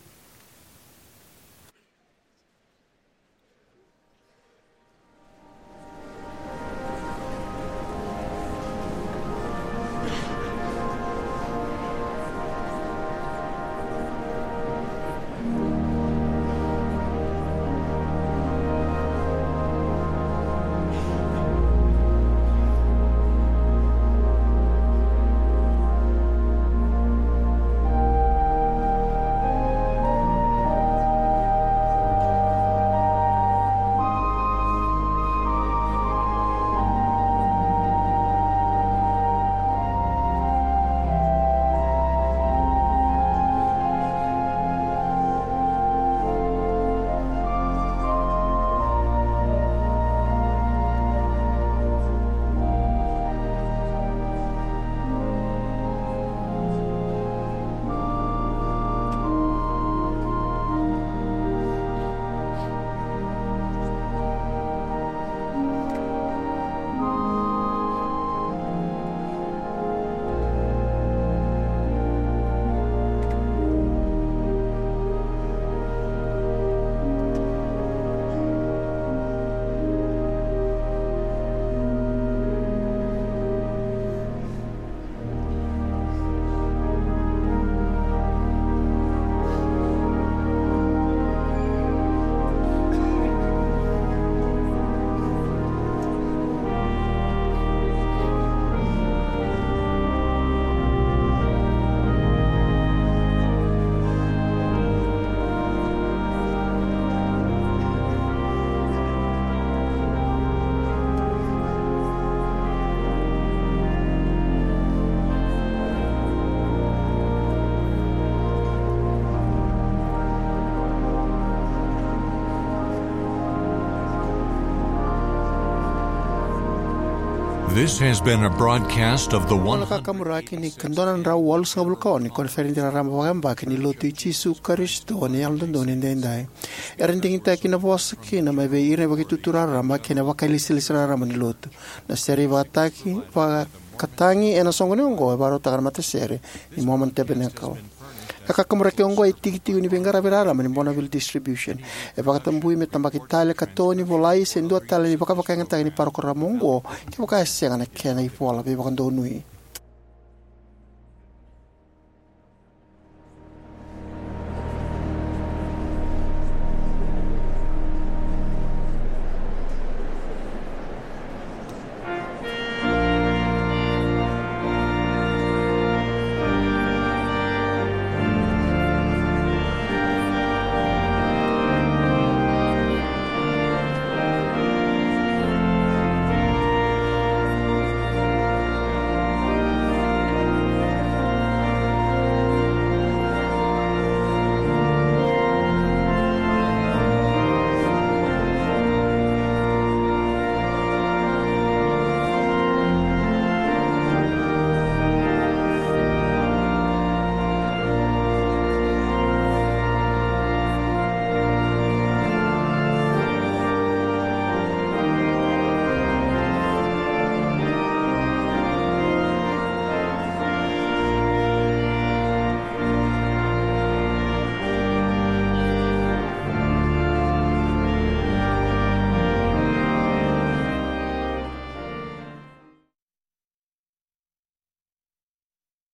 This has been a broadcast of the one Wala kakamuraki ni kandonan raw wal sa bulkaon ni konferensi na rama bagamba kini lotu Jesu Kristo ni aldondo ni ndendai. Erending ita kina vosa kina mai be ire bagi tutura rama kina wakailis rama ni lotu. Na seri bataki pa katangi ena songone ongo baro takar mate seri ni moment tebenekao. Kakamuraki ongo e tigi-tigi ni bengara berala mani Bonneville Distribution. E bakatambui me tambaki tale katoni volai sendo tale ni bakapakanga tagi ni paroko ramongo. Ki baka senga na kena i pola be bakando nui.